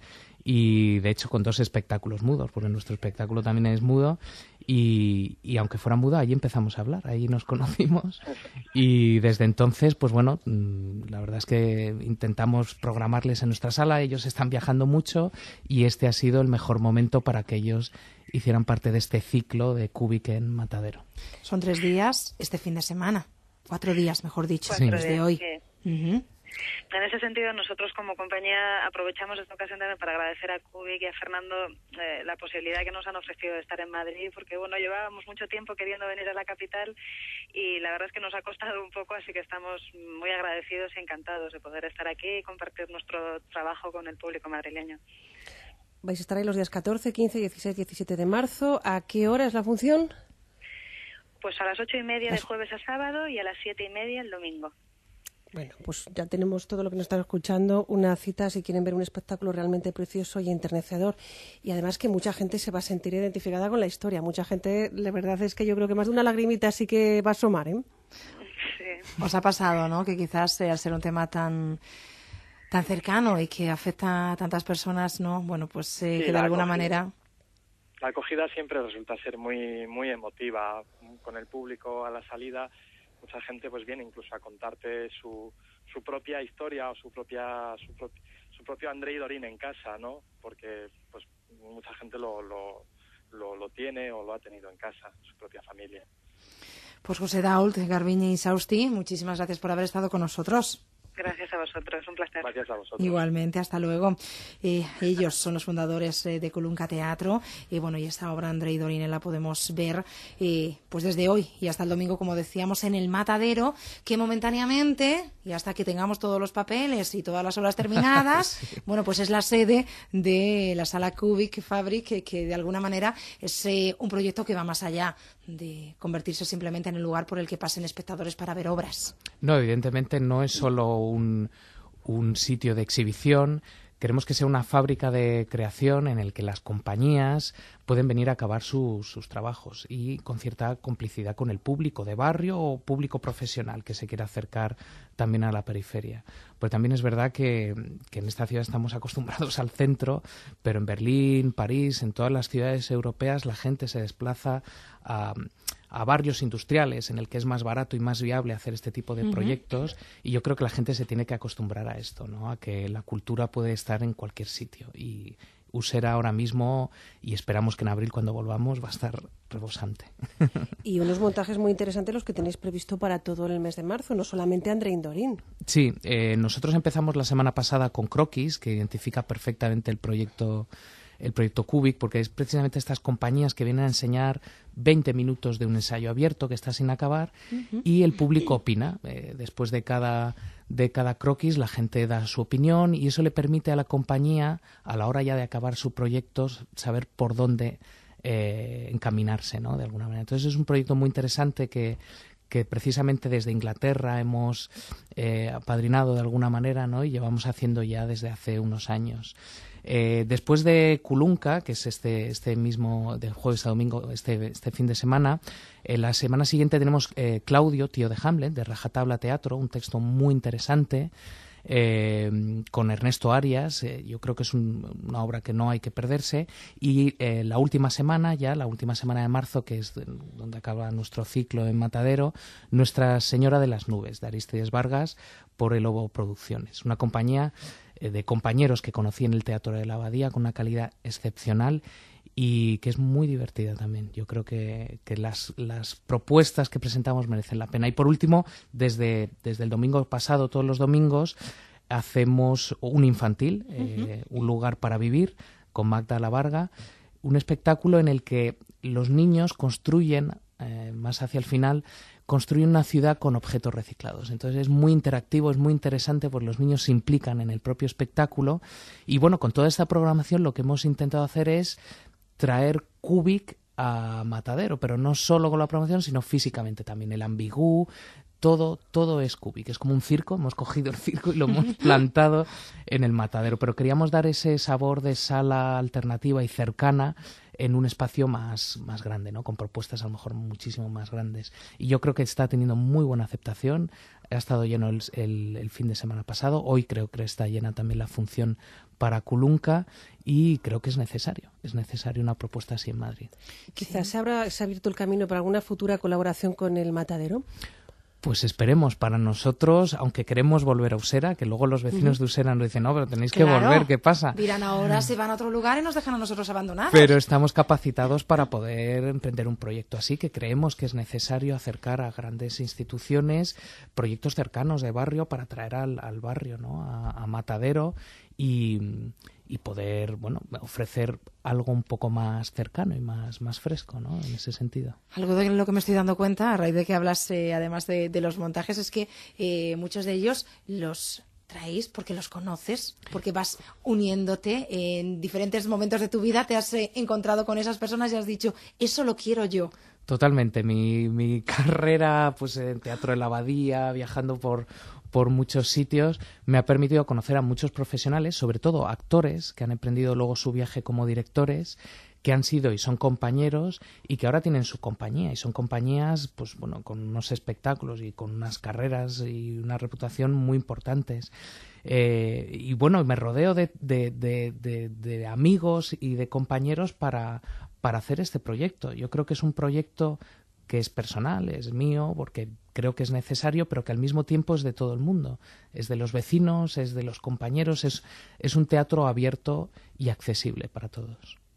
Y de hecho con dos espectáculos mudos, porque nuestro espectáculo también es mudo, y, y aunque fuera mudo, allí empezamos a hablar, allí nos conocimos, y desde entonces, pues bueno, la verdad es que intentamos programarles en nuestra sala. Ellos están viajando mucho y este ha sido el mejor momento para que ellos hicieran parte de este ciclo de Kubik en Matadero. Son tres días este fin de semana, cuatro días, mejor dicho, Cuatro desde días, hoy. sí. Uh-huh. En ese sentido, nosotros como compañía aprovechamos esta ocasión también para agradecer a Kubik y a Fernando eh, la posibilidad que nos han ofrecido de estar en Madrid, porque bueno, llevábamos mucho tiempo queriendo venir a la capital y la verdad es que nos ha costado un poco, así que estamos muy agradecidos y encantados de poder estar aquí y compartir nuestro trabajo con el público madrileño. Vais a estar ahí los días catorce, quince, dieciséis, diecisiete de marzo. ¿A qué hora es la función? Pues a las ocho y media de jueves a sábado y a las siete y media el domingo. Bueno, pues ya tenemos todo lo que nos están escuchando, una cita si quieren ver un espectáculo realmente precioso y enternecedor. Y además que mucha gente se va a sentir identificada con la historia. Mucha gente, la verdad es que yo creo que más de una lagrimita sí que va a asomar, ¿eh? Sí. Os ha pasado, ¿no?, que quizás eh, al ser un tema tan tan cercano y que afecta a tantas personas, ¿no?, bueno, pues eh, Sí, que de la alguna acogida. manera... La acogida siempre resulta ser muy muy emotiva. Con el público a la salida, mucha gente pues viene incluso a contarte su su propia historia o su propia su, pro, su propio André y Dorín en casa, ¿no? Porque pues mucha gente lo, lo, lo, lo tiene o lo ha tenido en casa, su propia familia. Pues José Dault, Garbiñe Insausti, muchísimas gracias por haber estado con nosotros. Gracias a vosotros, un placer. Gracias a vosotros. Igualmente, hasta luego. Eh, ellos son los fundadores eh, de Colunca Teatro y bueno, y esta obra André y Dorine la podemos ver eh, pues desde hoy y hasta el domingo, como decíamos, en el Matadero, que momentáneamente y hasta que tengamos todos los papeles y todas las obras terminadas, sí. bueno, pues es la sede de la Sala Kubik Fabric, que, que de alguna manera es eh, un proyecto que va más allá de convertirse simplemente en el lugar por el que pasen espectadores para ver obras. No, evidentemente no es solo un, un sitio de exhibición. Queremos que sea una fábrica de creación en el que las compañías pueden venir a acabar su, sus trabajos y con cierta complicidad con el público de barrio o público profesional que se quiera acercar también a la periferia. Pues también es verdad que, que en esta ciudad estamos acostumbrados al centro, pero en Berlín, París, en todas las ciudades europeas la gente se desplaza a... a barrios industriales en el que es más barato y más viable hacer este tipo de uh-huh. proyectos, y yo creo que la gente se tiene que acostumbrar a esto, ¿no? A que la cultura puede estar en cualquier sitio, y Usera ahora mismo, y esperamos que en abril cuando volvamos va a estar rebosante. Y unos montajes muy interesantes los que tenéis previsto para todo el mes de marzo, no solamente André y Dorine. Sí, eh, nosotros empezamos la semana pasada con Croquis, que identifica perfectamente el proyecto el proyecto Kubik, porque es precisamente estas compañías que vienen a enseñar veinte minutos de un ensayo abierto que está sin acabar uh-huh. y el público opina. Eh, después de cada, de cada croquis la gente da su opinión y eso le permite a la compañía, a la hora ya de acabar su proyecto, saber por dónde eh, encaminarse, ¿no? De alguna manera. Entonces es un proyecto muy interesante que que precisamente desde Inglaterra hemos eh, apadrinado de alguna manera, ¿no? Y llevamos haciendo ya desde hace unos años. Eh, después de Kulunka, que es este este mismo del jueves a domingo, este este fin de semana, eh, la semana siguiente tenemos eh, Claudio, tío de Hamlet, de Rajatabla Teatro, un texto muy interesante, eh, con Ernesto Arias. Eh, yo creo que es un, una obra que no hay que perderse. Y eh, la última semana, ya la última semana de marzo, que es donde acaba nuestro ciclo en Matadero, Nuestra Señora de las Nubes, de Aristides Vargas, por El Lobo Producciones, una compañía de compañeros que conocí en el Teatro de la Abadía con una calidad excepcional y que es muy divertida también. Yo creo que, que las, las propuestas que presentamos merecen la pena. Y por último, desde, desde el domingo pasado, todos los domingos, hacemos un infantil, uh-huh. eh, Un lugar para vivir, con Magda La Varga, un espectáculo en el que los niños construyen, eh, más hacia el final, construyen una ciudad con objetos reciclados. Entonces es muy interactivo, es muy interesante porque los niños se implican en el propio espectáculo y bueno, con toda esta programación lo que hemos intentado hacer es traer Kubik a Matadero, pero no solo con la programación, sino físicamente también. El Ambigú, todo, todo es Kubik, es como un circo, hemos cogido el circo y lo hemos plantado en el Matadero, pero queríamos dar ese sabor de sala alternativa y cercana en un espacio más, más grande, ¿no? Con propuestas a lo mejor muchísimo más grandes. Y yo creo que está teniendo muy buena aceptación. Ha estado lleno el, el, el fin de semana pasado. Hoy creo que está llena también la función para Kulunka y creo que es necesario. Es necesario una propuesta así en Madrid. Quizás se, habrá, se ha abierto el camino para alguna futura colaboración con el Matadero. Pues esperemos. Para nosotros, aunque queremos volver a Usera, que luego los vecinos uh-huh. de Usera nos dicen, no, pero tenéis claro, que volver, ¿qué pasa? Dirán ahora, se van a otro lugar y nos dejan a nosotros abandonados. Pero estamos capacitados para poder emprender un proyecto así, que creemos que es necesario acercar a grandes instituciones, proyectos cercanos de barrio para traer al, al barrio, ¿no? A, a Matadero y, y poder, bueno, ofrecer algo un poco más cercano y más, más fresco, ¿no? En ese sentido. Algo de lo que me estoy dando cuenta, a raíz de que hablas, eh, además de, de los montajes, es que eh, muchos de ellos los traéis porque los conoces, porque vas uniéndote en diferentes momentos de tu vida, te has eh, encontrado con esas personas y has dicho, eso lo quiero yo. Totalmente. Mi, mi carrera pues en Teatro de la Abadía, viajando por, por muchos sitios, me ha permitido conocer a muchos profesionales, sobre todo actores, que han emprendido luego su viaje como directores, que han sido y son compañeros y que ahora tienen su compañía. Y son compañías pues bueno con unos espectáculos y con unas carreras y una reputación muy importantes. Eh, y bueno, me rodeo de, de, de, de, de amigos y de compañeros para, para hacer este proyecto. Yo creo que es un proyecto que es personal, es mío, porque creo que es necesario, pero que al mismo tiempo es de todo el mundo. Es de los vecinos, es de los compañeros, es, es un teatro abierto y accesible para todos.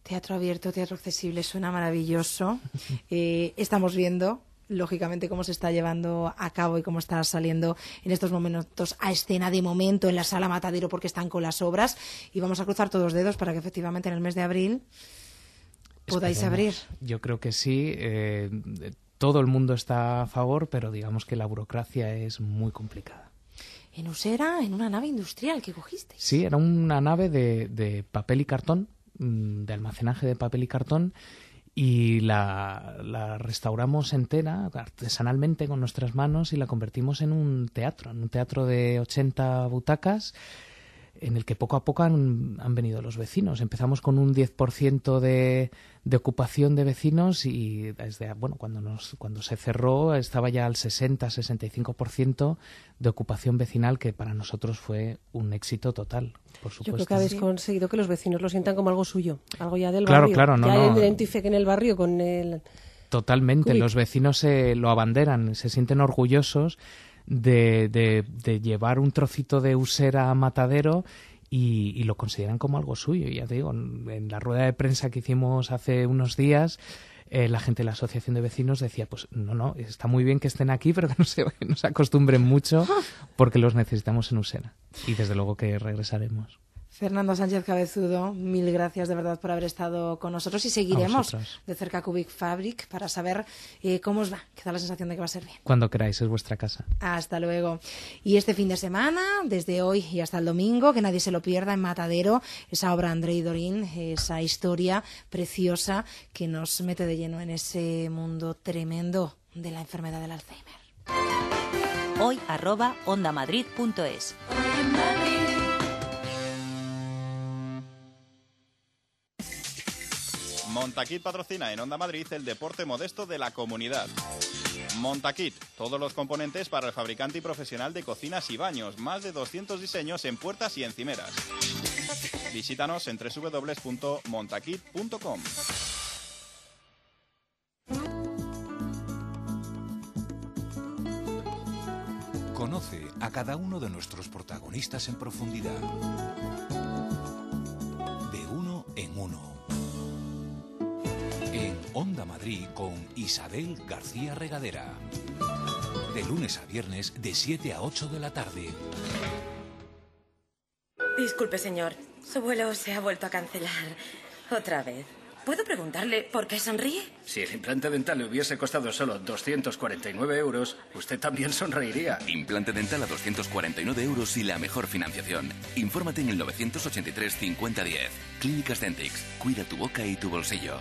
Teatro abierto, teatro accesible, suena maravilloso. Eh, estamos viendo, lógicamente, cómo se está llevando a cabo y cómo está saliendo en estos momentos a escena de momento en la Sala Matadero, porque están con las obras. Y vamos a cruzar todos los dedos para que efectivamente en el mes de abril podáis Esperemos. abrir. Yo creo que sí. Eh, todo el mundo está a favor, pero digamos que la burocracia es muy complicada. En Usera, en una nave industrial que cogiste. Sí, era una nave de, de papel y cartón, de almacenaje de papel y cartón, y la, la restauramos entera, artesanalmente, con nuestras manos, y la convertimos en un teatro, en un teatro de ochenta butacas, en el que poco a poco han, han venido los vecinos. Empezamos con un diez por ciento de, de ocupación de vecinos y desde bueno cuando nos cuando se cerró estaba ya al sesenta a sesenta y cinco por ciento de ocupación vecinal, que para nosotros fue un éxito total, por supuesto. Yo creo que habéis conseguido que los vecinos lo sientan como algo suyo, algo ya del claro, barrio. Claro, no, ya no. identifiquen el barrio con el... Totalmente, Cubic. Los vecinos se lo abanderan, se sienten orgullosos De, de, de llevar un trocito de Usera a Matadero y, y lo consideran como algo suyo. Y ya te digo, en, en la rueda de prensa que hicimos hace unos días, eh, la gente de la Asociación de Vecinos decía, pues no, no, está muy bien que estén aquí, pero que no se, que no se acostumbren mucho porque los necesitamos en Usera. Y desde luego que regresaremos. Fernando Sánchez Cabezudo, mil gracias de verdad por haber estado con nosotros y seguiremos de cerca Cubic Fabric para saber eh, cómo os va, que da la sensación de que va a ser bien. Cuando queráis, es vuestra casa. Hasta luego. Y este fin de semana, desde hoy y hasta el domingo, que nadie se lo pierda, en Matadero, esa obra André y Dorín, esa historia preciosa que nos mete de lleno en ese mundo tremendo de la enfermedad del Alzheimer. Hoy arroba ondamadrid punto es. Montaquit patrocina en Onda Madrid el deporte modesto de la comunidad. Montaquit, todos los componentes para el fabricante y profesional de cocinas y baños, más de doscientos diseños en puertas y encimeras. Visítanos en doble u doble u doble u punto montaquit punto com. Conoce a cada uno de nuestros protagonistas en profundidad. De uno en uno. En Onda Madrid con Isabel García Regadera. De lunes a viernes de siete a ocho de la tarde. Disculpe, señor. Su vuelo se ha vuelto a cancelar. Otra vez. ¿Puedo preguntarle por qué sonríe? Si el implante dental le hubiese costado solo doscientos cuarenta y nueve euros, usted también sonreiría. Implante dental a doscientos cuarenta y nueve euros y la mejor financiación. Infórmate en el novecientos ochenta y tres cincuenta diez. Clínicas Dentix. Cuida tu boca y tu bolsillo.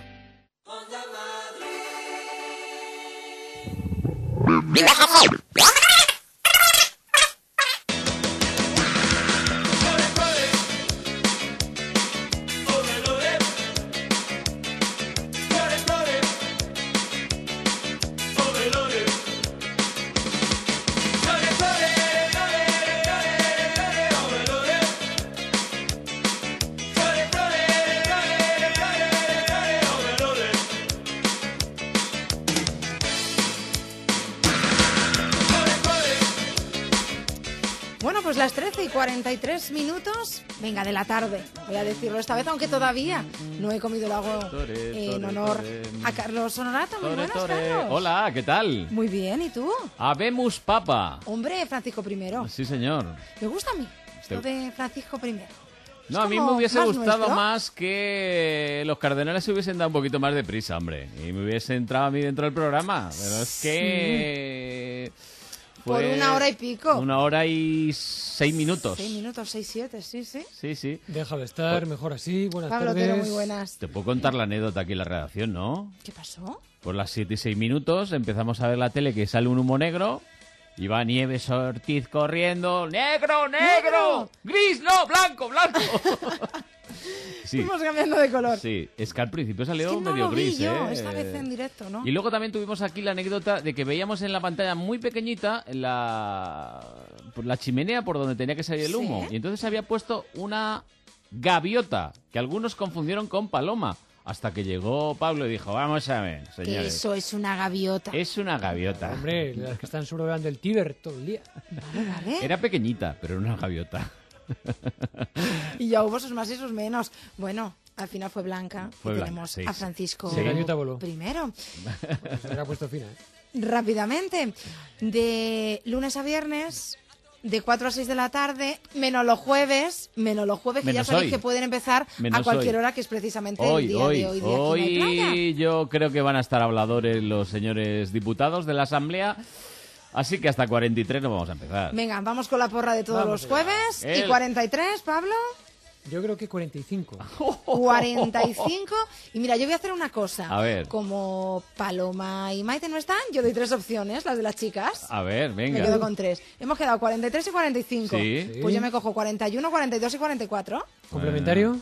Bueno, pues las trece y cuarenta y tres minutos, venga, de la tarde, voy a decirlo esta vez, aunque todavía no he comido el agua eh, en honor a Carlos Honorato. Muy buenas, Carlos. Hola, ¿qué tal? Muy bien, ¿y tú? Habemus Papa. Hombre, Francisco primero. Sí, señor. Me gusta a mí esto de Francisco primero. No, a mí me hubiese gustado nuestro. más que los cardenales se hubiesen dado un poquito más de prisa, hombre. Y me hubiese entrado a mí dentro del programa. Pero es que... Sí. Por una hora y pico. Una hora y seis minutos. Seis minutos, seis, siete, sí, sí. Sí, sí. Deja de estar, mejor así. Buenas Pablo tardes. Otero, muy buenas. Te puedo contar la anécdota aquí en la redacción, ¿no? ¿Qué pasó? Por las siete y seis minutos empezamos a ver la tele que sale un humo negro. Y va Nieves Ortiz corriendo. ¡Negro, negro! negro! ¡Gris, no! ¡Blanco, blanco! Sí. Fuimos cambiando de color. Sí, es que al principio salió es que no medio lo vi gris, yo, ¿eh? esta vez en directo, ¿no? Y luego también tuvimos aquí la anécdota de que veíamos en la pantalla muy pequeñita la, la chimenea por donde tenía que salir el humo. ¿Sí? Y entonces se había puesto una gaviota, que algunos confundieron con paloma. Hasta que llegó Pablo y dijo, vamos a ver, señores. Que eso es una gaviota. Es una gaviota. Hombre, las que están sobrevolando el Tíber todo el día. Vale, vale. Era pequeñita, pero era una gaviota. Y ya hubo sus más y sus menos. Bueno, Al final fue blanca. Fue y blanca, tenemos sí, a sí. Francisco Sí, gaviota voló. primero. Pues se le ha puesto fina, ¿eh? Rápidamente, de lunes a viernes, de cuatro a seis de la tarde, menos los jueves, menos los jueves, que Menos ya sabéis hoy. que pueden empezar Menos a cualquier hoy. hora, que es precisamente Hoy, el día hoy, de hoy, de Aquí no hay playa. hoy yo creo que van a estar habladores los señores diputados de la Asamblea, así que hasta cuarenta y tres no vamos a empezar. Venga, vamos con la porra de todos Vamos los jueves. El- ¿Y cuarenta y tres, Pablo? Yo creo que cuarenta y cinco. cuarenta y cinco. Y mira, yo voy a hacer una cosa. A ver. Como Paloma y Maite no están, yo doy tres opciones, las de las chicas. A ver, Me venga. quedo con tres. Hemos quedado cuarenta y tres y cuarenta y cinco. Sí. Pues yo me cojo cuarenta y uno, cuarenta y dos y cuarenta y cuatro. ¿Complementario?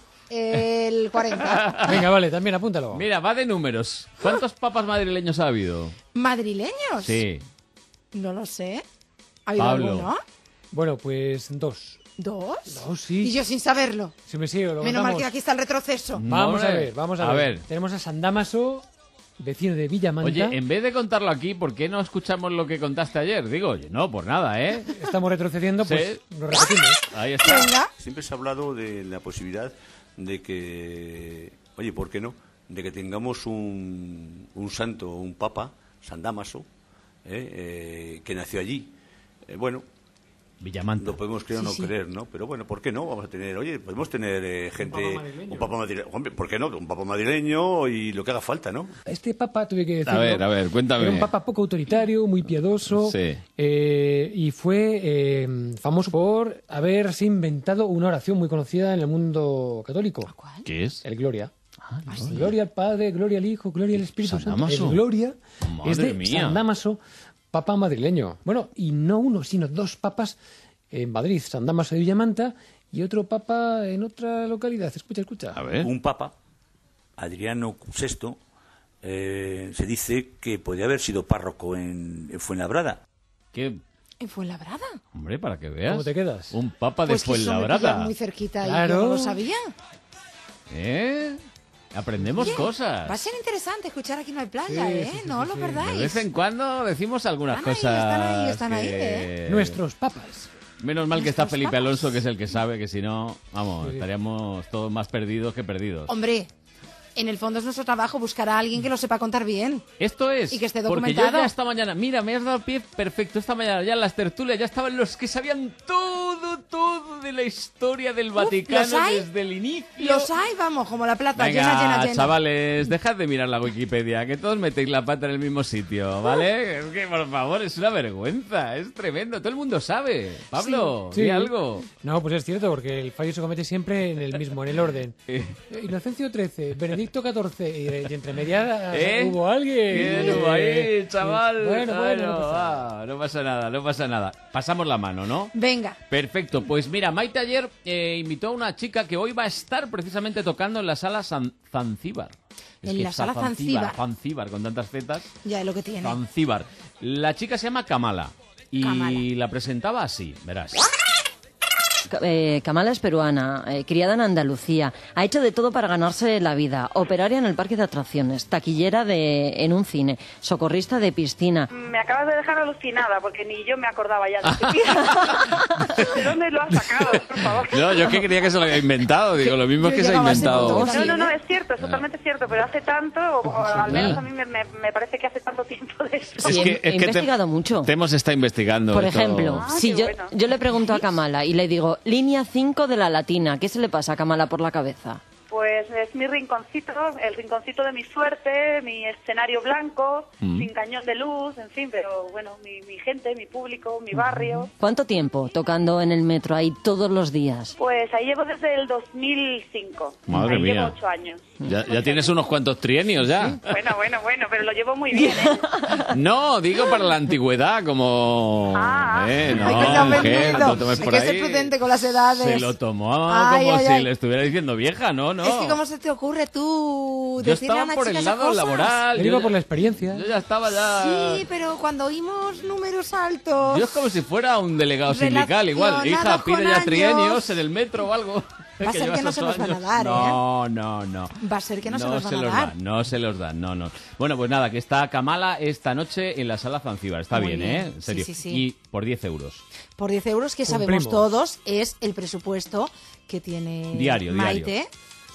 El cuarenta. Venga, vale, también apúntalo. Mira, va de números. ¿Cuántos papas madrileños ha habido? ¿Madrileños? Sí. No lo sé. ¿Ha habido Pablo. alguno? Bueno, pues dos. ¿Dos? Dos, sí. Y yo sin saberlo. Sí, me sigo, lo Menos mal contamos. que aquí está el retroceso. Vamos a Hombre. ver, vamos a, A ver. ver. Tenemos a San Damaso, vecino de Villamanta. Oye, en vez de contarlo aquí, ¿por qué no escuchamos lo que contaste ayer? Digo, oye, no, por nada, ¿eh? Estamos retrocediendo, pues Sí. lo repetimos. Ahí está. Siempre se ha hablado de la posibilidad de que, oye, ¿por qué no? De que tengamos un, un santo, un papa, San Damaso, ¿eh? Eh, que nació allí. Eh, bueno, Villamanta. lo podemos creer o Sí, no sí. creer, ¿no? Pero bueno, ¿por qué no? Vamos a tener, oye, podemos tener eh, gente, papa madrileño. un papa madrileño, hombre, ¿por qué no? Un papa madrileño y lo que haga falta, ¿no? Este papa, tuve que decirlo, A ver, a ver, cuéntame. era un papa poco autoritario, muy piadoso, Sí. eh, y fue eh, famoso por haberse inventado una oración muy conocida en el mundo católico. ¿Qué es? El Gloria. Ah, no. Gloria al Padre, gloria al Hijo, gloria al Espíritu San Santo. Damaso. El Gloria Madre es de mía. San Damaso, papa madrileño. Bueno, y no uno, sino dos papas en Madrid, San Damaso de Villamanta, y otro papa en otra localidad. Escucha, escucha. A ver. Un papa, Adriano sexto, eh, se dice que podría haber sido párroco en, en Fuenlabrada. ¿Qué? ¿En Fuenlabrada? Hombre, para que veas. ¿Cómo te quedas? Un papa de Pues que eso me pilla Fuenlabrada. muy cerquita y Claro. yo no lo sabía. ¿Eh? Aprendemos Oye, cosas. Va a ser interesante escuchar Aquí no hay playa, Sí, ¿eh? sí, sí, no sí, lo sí. perdáis. De vez en cuando decimos algunas Están ahí, cosas. están ahí, están ahí, que- ¿eh? Nuestros papas. Menos mal que está Nuestros Felipe papas. Alonso, que es el que sabe, que si no, vamos, Sí. estaríamos todos más perdidos que perdidos. Hombre, en el fondo es nuestro trabajo buscar a alguien que lo sepa contar bien. Esto es. Y que esté Porque yo documentado. ya esta mañana, mira, me has dado pie perfecto. Esta mañana ya en las tertulias ya estaban los que sabían todo, todo de la historia del Vaticano ¿los hay? desde el inicio. Los hay, vamos, como la plata, Venga, llena, llena, llena. chavales, dejad de mirar la Wikipedia, que todos metéis la pata en el mismo sitio, ¿vale? Es que, por favor, es una vergüenza, es tremendo, todo el mundo sabe. Pablo, Sí. di algo. No, pues es cierto, porque el fallo se comete siempre en el mismo, en el orden. Eh. Eh, Inocencio trece, Benedicto catorce, y, y entre medias ¿Eh? hubo alguien. ¿Quién hubo ahí, Eh, chaval? Bueno, Ah, bueno, no, no pasa nada. ah, no pasa nada, no pasa nada. Pasamos la mano, ¿no? Venga. Perfecto, pues mira, Maite ayer eh, invitó a una chica que hoy va a estar precisamente tocando en la sala San- Zanzíbar. Es En que la está sala Zanzíbar. Zanzíbar, con tantas zetas. Ya es lo que tiene. Zanzíbar. La chica se llama Kamala y Kamala. la presentaba así, verás. Eh, Kamala es peruana, eh, criada en Andalucía. Ha hecho de todo para ganarse la vida. Operaria en el parque de atracciones, taquillera de, en un cine, socorrista de piscina. Me acabas de dejar alucinada porque ni yo me acordaba ya de este ¿De dónde lo has sacado, por favor? No, yo es que creía que se lo había inventado. Digo, lo mismo es que se ha inventado. No, no, no, es cierto, es totalmente cierto, pero hace tanto, o, o al menos a mí me, me, me parece que hace tanto tiempo de eso. Es Sí, que- he, es he que te- investigado mucho. Te hemos estado investigando. Por esto. ejemplo, Ah, si qué yo, bueno. yo le pregunto a Kamala y le digo, línea cinco de la Latina, ¿qué se le pasa a Kamala por la cabeza? Pues es mi rinconcito, el rinconcito de mi suerte, mi escenario blanco, Mm. sin cañón de luz, en fin, pero bueno, mi, mi gente, mi público, mi barrio. ¿Cuánto tiempo tocando en el metro ahí todos los días? Pues ahí llevo desde el dos mil cinco. Madre ahí mía. llevo ocho años. Ya, ya tienes unos cuantos trienios ya. Bueno, bueno, bueno, pero lo llevo muy bien, ¿eh? No, digo para la antigüedad, como... Ah. eh, no, Ay, que te has mujer, vendido. no lo tomes Hay por que ahí. ser prudente con las edades. Se lo tomó Ay, como ay, si ay. le estuviera diciendo vieja, ¿no? no. Es que cómo se te ocurre tú Yo decirle a estaba una por chica el esas lado cosas? laboral. Él yo iba ya- por la experiencia. Yo ya estaba ya... Sí, pero cuando oímos números altos... Yo es como si fuera un delegado sindical, igual. Hija, Relacionados pide con ya años. trienios en el metro o algo. Va a ser lleva que no esos se los van a años. dar, ¿eh? No, no, no. Va a ser que no, se los van a los dar. dan, no se los dan, no, no. Bueno, pues nada, que está Kamala esta noche en la sala Zanzíbar. Está Muy bien, bien. ¿eh? En Sí, serio. sí, sí. Y por diez euros. Por diez euros, que sabemos Cumplimos. todos, es el presupuesto que tiene Diario, Maite. diario.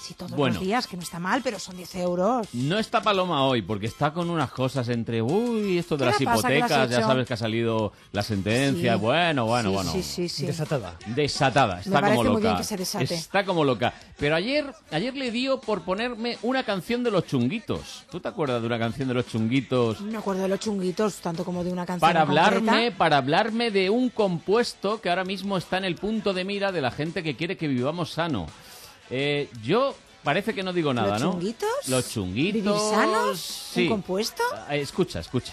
Sí, todos Bueno. los días, que no está mal, pero son diez euros. No está Paloma hoy, porque está con unas cosas entre, uy, esto de ¿Qué las le pasa? ¿Qué le has hipotecas, ya hecho? sabes que ha salido la sentencia, Sí. bueno, bueno, Sí, bueno. sí, sí, sí. Desatada. Desatada, está parece como muy loca. bien que se desate. Está como loca. Pero ayer, ayer le dio por ponerme una canción de los Chunguitos. ¿Tú te acuerdas de una canción de los Chunguitos? Me acuerdo de los chunguitos, tanto como de una canción Para hablarme, concreta. para hablarme de un compuesto que ahora mismo está en el punto de mira de la gente que quiere que vivamos sano. Eh, yo parece que no digo nada, ¿Los ¿no? chunguitos? Los chunguitos. ¿Vivir sanos? Sí. ¿Un compuesto? Eh, escucha, escucha.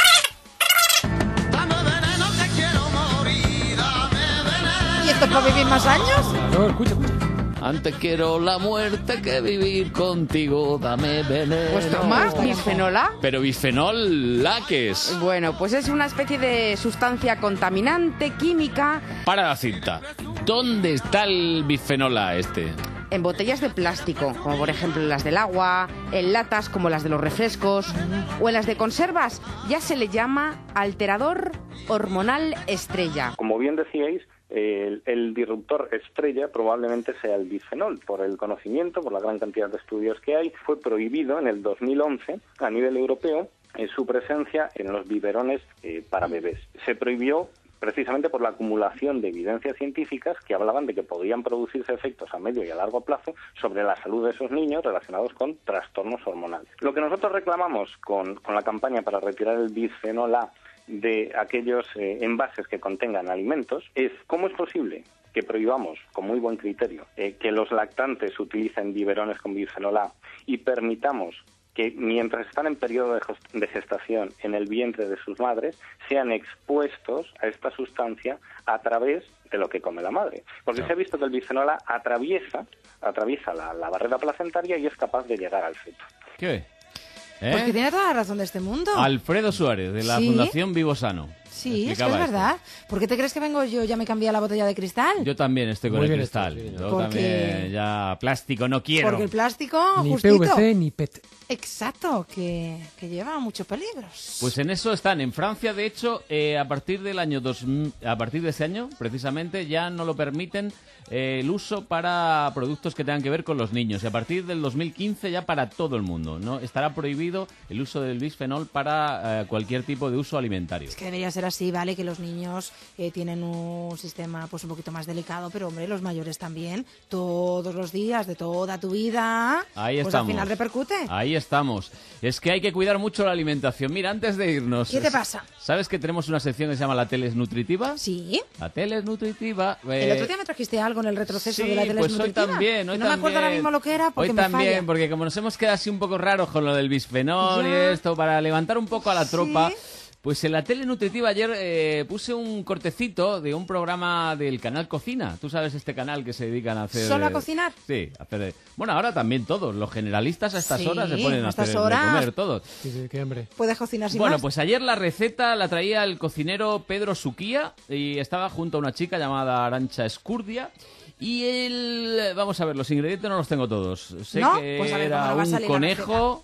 ¿Y esto es para vivir más años? No, escucha, escucha. Antes quiero la muerte que vivir contigo, dame veneno. Pues toma, bisfenol A. Pero bisfenol A, ¿qué es? Bueno, pues es una especie de sustancia contaminante, química, Para la cinta. ¿Dónde está el bisfenol A este? en botellas de plástico, como por ejemplo las del agua, en latas como las de los refrescos, o en las de conservas. Ya se le llama alterador hormonal estrella. Como bien decíais, el, el disruptor estrella probablemente sea el bisfenol. Por el conocimiento, por la gran cantidad de estudios que hay, fue prohibido en el dos mil once a nivel europeo eh, su presencia en los biberones eh, para bebés. Se prohibió precisamente por la acumulación de evidencias científicas que hablaban de que podían producirse efectos a medio y a largo plazo sobre la salud de esos niños relacionados con trastornos hormonales. Lo que nosotros reclamamos con, con la campaña para retirar el bisfenol A de aquellos eh, envases que contengan alimentos es cómo es posible que prohibamos, con muy buen criterio, eh, que los lactantes utilicen biberones con bisfenol A y permitamos que mientras están en periodo de, de gestación en el vientre de sus madres, sean expuestos a esta sustancia a través de lo que come la madre. Porque no. se ha visto que el bisfenol A atraviesa, atraviesa la, la barrera placentaria y es capaz de llegar al feto. ¿Qué? ¿Eh? Pues que tiene toda la razón de este mundo. Alfredo Suárez, de la ¿Sí? Fundación Vivo Sano. Sí, es que es verdad. ¿Por qué te crees que vengo yo? ¿Ya me cambié la botella de cristal? Yo también estoy con Muy el bien cristal. esto, sí, Yo Porque- también ya plástico no quiero. Porque el plástico, Ni justito. P V C ni P E T. Exacto, que, que lleva muchos peligros. Pues en eso están. En Francia, de hecho, eh, a partir del año dos mil, a partir de ese año, precisamente, ya no lo permiten eh, el uso para productos que tengan que ver con los niños. Y a partir del dos mil quince ya para todo el mundo, ¿no? Estará prohibido el uso del bisfenol para eh, cualquier tipo de uso alimentario. Es que debería ser así, ¿vale? Que los niños eh, tienen un sistema pues un poquito más delicado, pero hombre, los mayores también. Todos los días de toda tu vida, Ahí pues estamos. al final repercute. Ahí estamos. Es que hay que cuidar mucho la alimentación. Mira, antes de irnos... ¿Qué te pasa? ¿Sabes que tenemos una sección que se llama La Tele es Nutritiva? Sí. La Tele es Nutritiva. El eh, otro día me trajiste algo en el retroceso Sí, de la tele pues hoy nutritiva, también, que hoy no me acuerdo ahora también. mismo lo que era porque Hoy me también, falla. porque como nos hemos quedado así un poco raros con lo del bisfenol Ya. y esto, para levantar un poco a la Sí. tropa, pues en la tele nutritiva ayer eh, puse un cortecito de un programa del canal Cocina. Tú sabes este canal que se dedican a hacer... ¿Solo a eh, cocinar? Sí, a hacer... Bueno, ahora también todos, los generalistas a estas Sí, horas se ponen a a estas hacer de horas. comer todos. Sí, sí, qué hambre. Puedes cocinar sin Bueno, más. pues ayer la receta la traía el cocinero Pedro Suquía y estaba junto a una chica llamada Arancha Escurdia. Y él, vamos a ver, los ingredientes no los tengo todos. Sé ¿No? que Pues a ver, era ¿cómo no va a un salir la conejo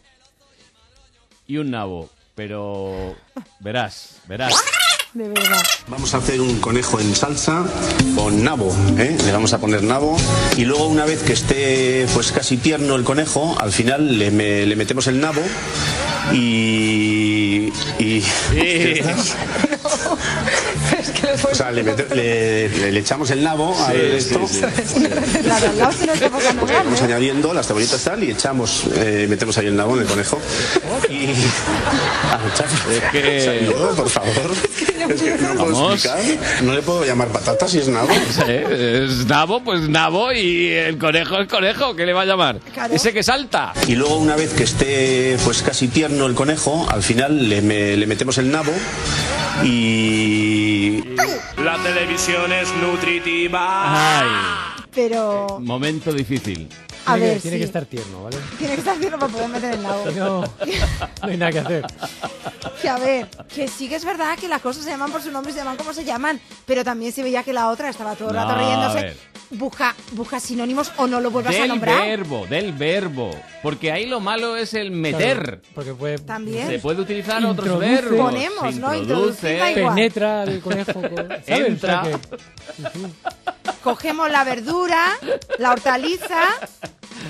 y un nabo, pero verás, verás. De verdad. Vamos a hacer un conejo en salsa con nabo, ¿eh? Le vamos a poner nabo y luego una vez que esté pues casi tierno el conejo, al final le, me- le metemos el nabo y... y o sea, le, mete- le- le- le echamos el nabo a Sí, esto. sí, La de al lado se lo está pasando Porque mal, vamos ¿eh? añadiendo las cebollitas tal y echamos, eh, metemos ahí el nabo en el conejo y ah, echamos. Es que- O sea, no, por favor, es que no puedo Vamos. explicar, no le puedo llamar patata si es nabo. Es nabo, pues nabo y el conejo es conejo, ¿qué le va a llamar? Claro. Ese que salta. Y luego una vez que esté pues casi tierno el conejo, al final le, me- le metemos el nabo y... La televisión es nutritiva. Ay, Pero momento difícil. A Tiene, ver, que, tiene sí. que estar tierno, ¿vale? tiene que estar tierno para poder meter el nabo. Si no, no hay nada que hacer. Que a ver, que sí que es verdad que las cosas se llaman por su nombre y se llaman como se llaman, pero también se veía que la otra estaba todo el rato No, a riéndose. ver. Busca, busca sinónimos o no lo vuelvas a Del nombrar. verbo, del verbo. Porque ahí lo malo es el meter. Claro, porque puede... También. Se puede utilizar otros Introduce. verbos. Ponemos, Se ¿no? introduce. Introducir da igual. Penetra el conejo. con- ¿Sabes? Entra. O sea que- Cogemos la verdura, la hortaliza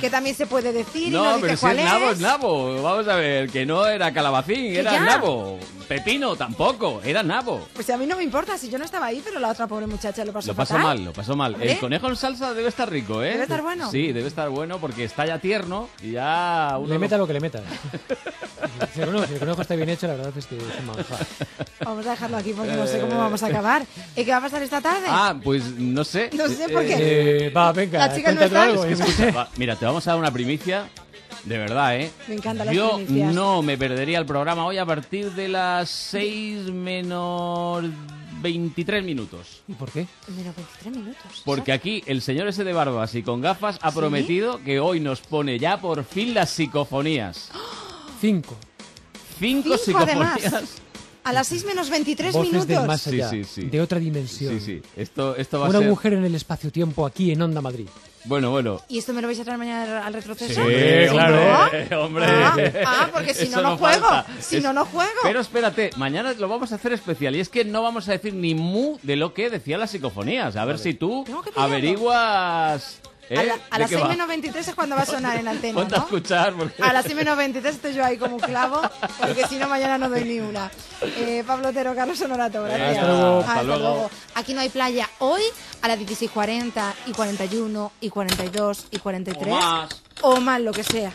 que también se puede decir y No, no pero dice si cuál es es. nabo, es nabo. Vamos a ver, que no era calabacín, era ya. nabo. Pepino tampoco, era nabo. Pues a mí no me importa, si yo no estaba ahí, pero la otra pobre muchacha lo pasó Lo pasó fatal. mal, lo pasó mal. ¿Hombre? El conejo en salsa debe estar rico, ¿eh? ¿Debe estar bueno? Sí, debe estar bueno porque está ya tierno y ya... Uno Le lo- meta lo que le meta. Si el, conejo, si el conejo está bien hecho, la verdad es que es un manjar. Vamos a dejarlo aquí porque no sé cómo vamos a acabar. ¿Y qué va a pasar esta tarde? Ah, pues no sé. No sé por qué. Eh, va, venga, La chica no cuéntanos está. algo. Es que escucha, va, mira, te vamos a dar una primicia. De verdad, ¿eh? Me encantan las Yo primicias. no me perdería el programa hoy a partir de las seis menos veintitrés minutos. ¿Y por qué? Menos veintitrés minutos. Porque aquí el señor ese de barbas y con gafas ha ¿Sí? prometido que hoy nos pone ya por fin las psicofonías. Cinco. Cinco, Cinco, además. psicofonías. A las seis menos veintitrés Voces minutos. del más allá, Sí, sí, sí. de otra dimensión. Sí, sí. Esto, esto va Un a ser... agujero en el espacio-tiempo aquí en Onda Madrid. Bueno, bueno. ¿Y esto me lo vais a traer mañana al retroceso? Sí, claro. Hombre. Ah, ah, porque si Eso no, no, no juego. falta. Si Es- no, no juego. Pero espérate, mañana lo vamos a hacer especial y es que no vamos a decir ni mu de lo que decían las psicofonías. A ver si tú Tengo que pillarlo. averiguas... ¿eh? A, la- a ¿De las qué seis va? menos veintitrés es cuando va a sonar en antena, Ponte a ¿no? escuchar porque... A las seis menos veintitrés estoy yo ahí como un clavo, porque si no mañana no doy ni una. Eh, Pablo Otero, Carlos Honorato, gracias. Hasta luego. Hasta Hasta luego. luego. Aquí no hay playa hoy a las dieciséis cuarenta y cuarenta y uno y cuarenta y dos y cuarenta y tres. O más. O más, lo que sea.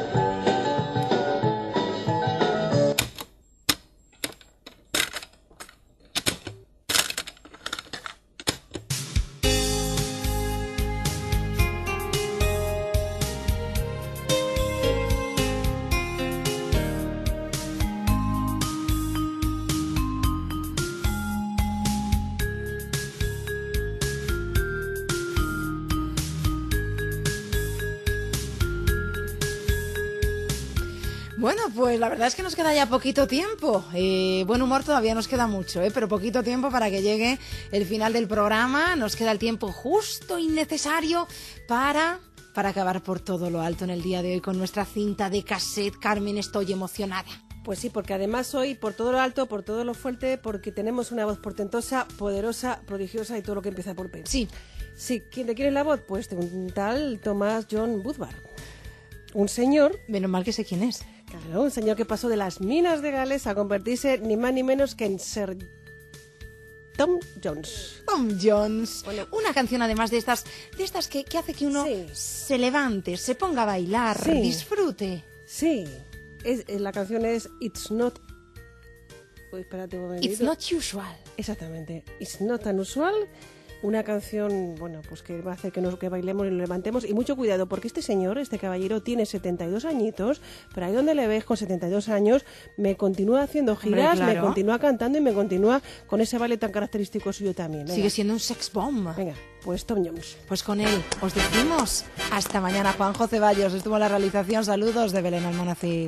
Bueno, pues la verdad es que nos queda ya poquito tiempo. Eh, buen humor todavía nos queda mucho, ¿eh? Pero poquito tiempo para que llegue el final del programa. Nos queda el tiempo justo y necesario para, para acabar por todo lo alto en el día de hoy con nuestra cinta de cassette. Carmen, estoy emocionada. Pues sí, porque además hoy, por todo lo alto, por todo lo fuerte, porque tenemos una voz portentosa, poderosa, prodigiosa y todo lo que empieza por P. Sí. Sí, ¿quién te quiere la voz? Pues de un tal Thomas John Woodward. Un señor... Menos mal que sé quién es. Claro, un señor que pasó de las minas de Gales a convertirse ni más ni menos que en Sir Tom Jones. Tom Jones. Una canción además de estas, de estas que, que hace que uno Sí. se levante, se ponga a bailar, Sí. disfrute. Sí, es, eh, la canción es It's Not... Uy, espérate un momentito. It's not usual. Exactamente. It's Not Unusual. Una canción, bueno, pues que va a hacer que nos que bailemos y nos levantemos. Y mucho cuidado, porque este señor, este caballero, tiene setenta y dos añitos, pero ahí donde le ves con setenta y dos años, me continúa haciendo giras, Hombre, me claro. continúa cantando y me continúa con ese baile tan característico suyo también. Venga. Sigue siendo un sex bomb. Venga, pues Tom Jones. Pues con él os decimos hasta mañana. Juanjo Ceballos estuvo en la realización. Saludos de Belén Almonacid.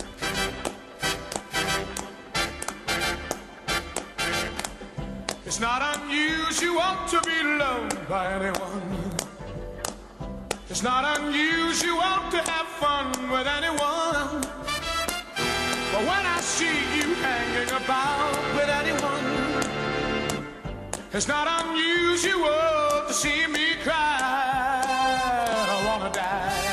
It's not unusual to be loved by anyone. It's not unusual to have fun with anyone. But when I see you hanging about with anyone, it's not unusual to see me cry. I wanna die.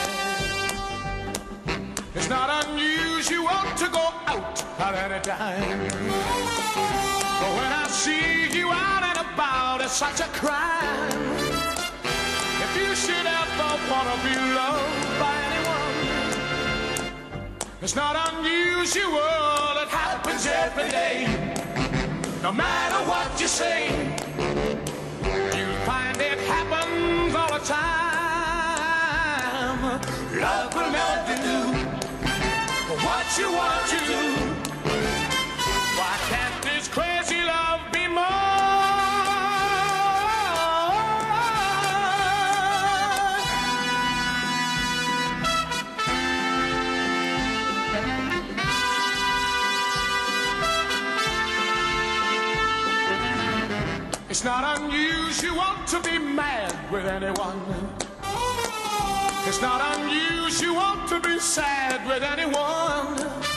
It's not unusual to go out at any time. But when I see you out and about, it's such a crime. If you should ever wanna be loved by anyone, it's not unusual, it happens every day. No matter what you say, you'll find it happens all the time. Love will never do what you want to do. Why can't this crazy love be more? It's not unusual to be mad with anyone. It's not unusual to be sad with anyone.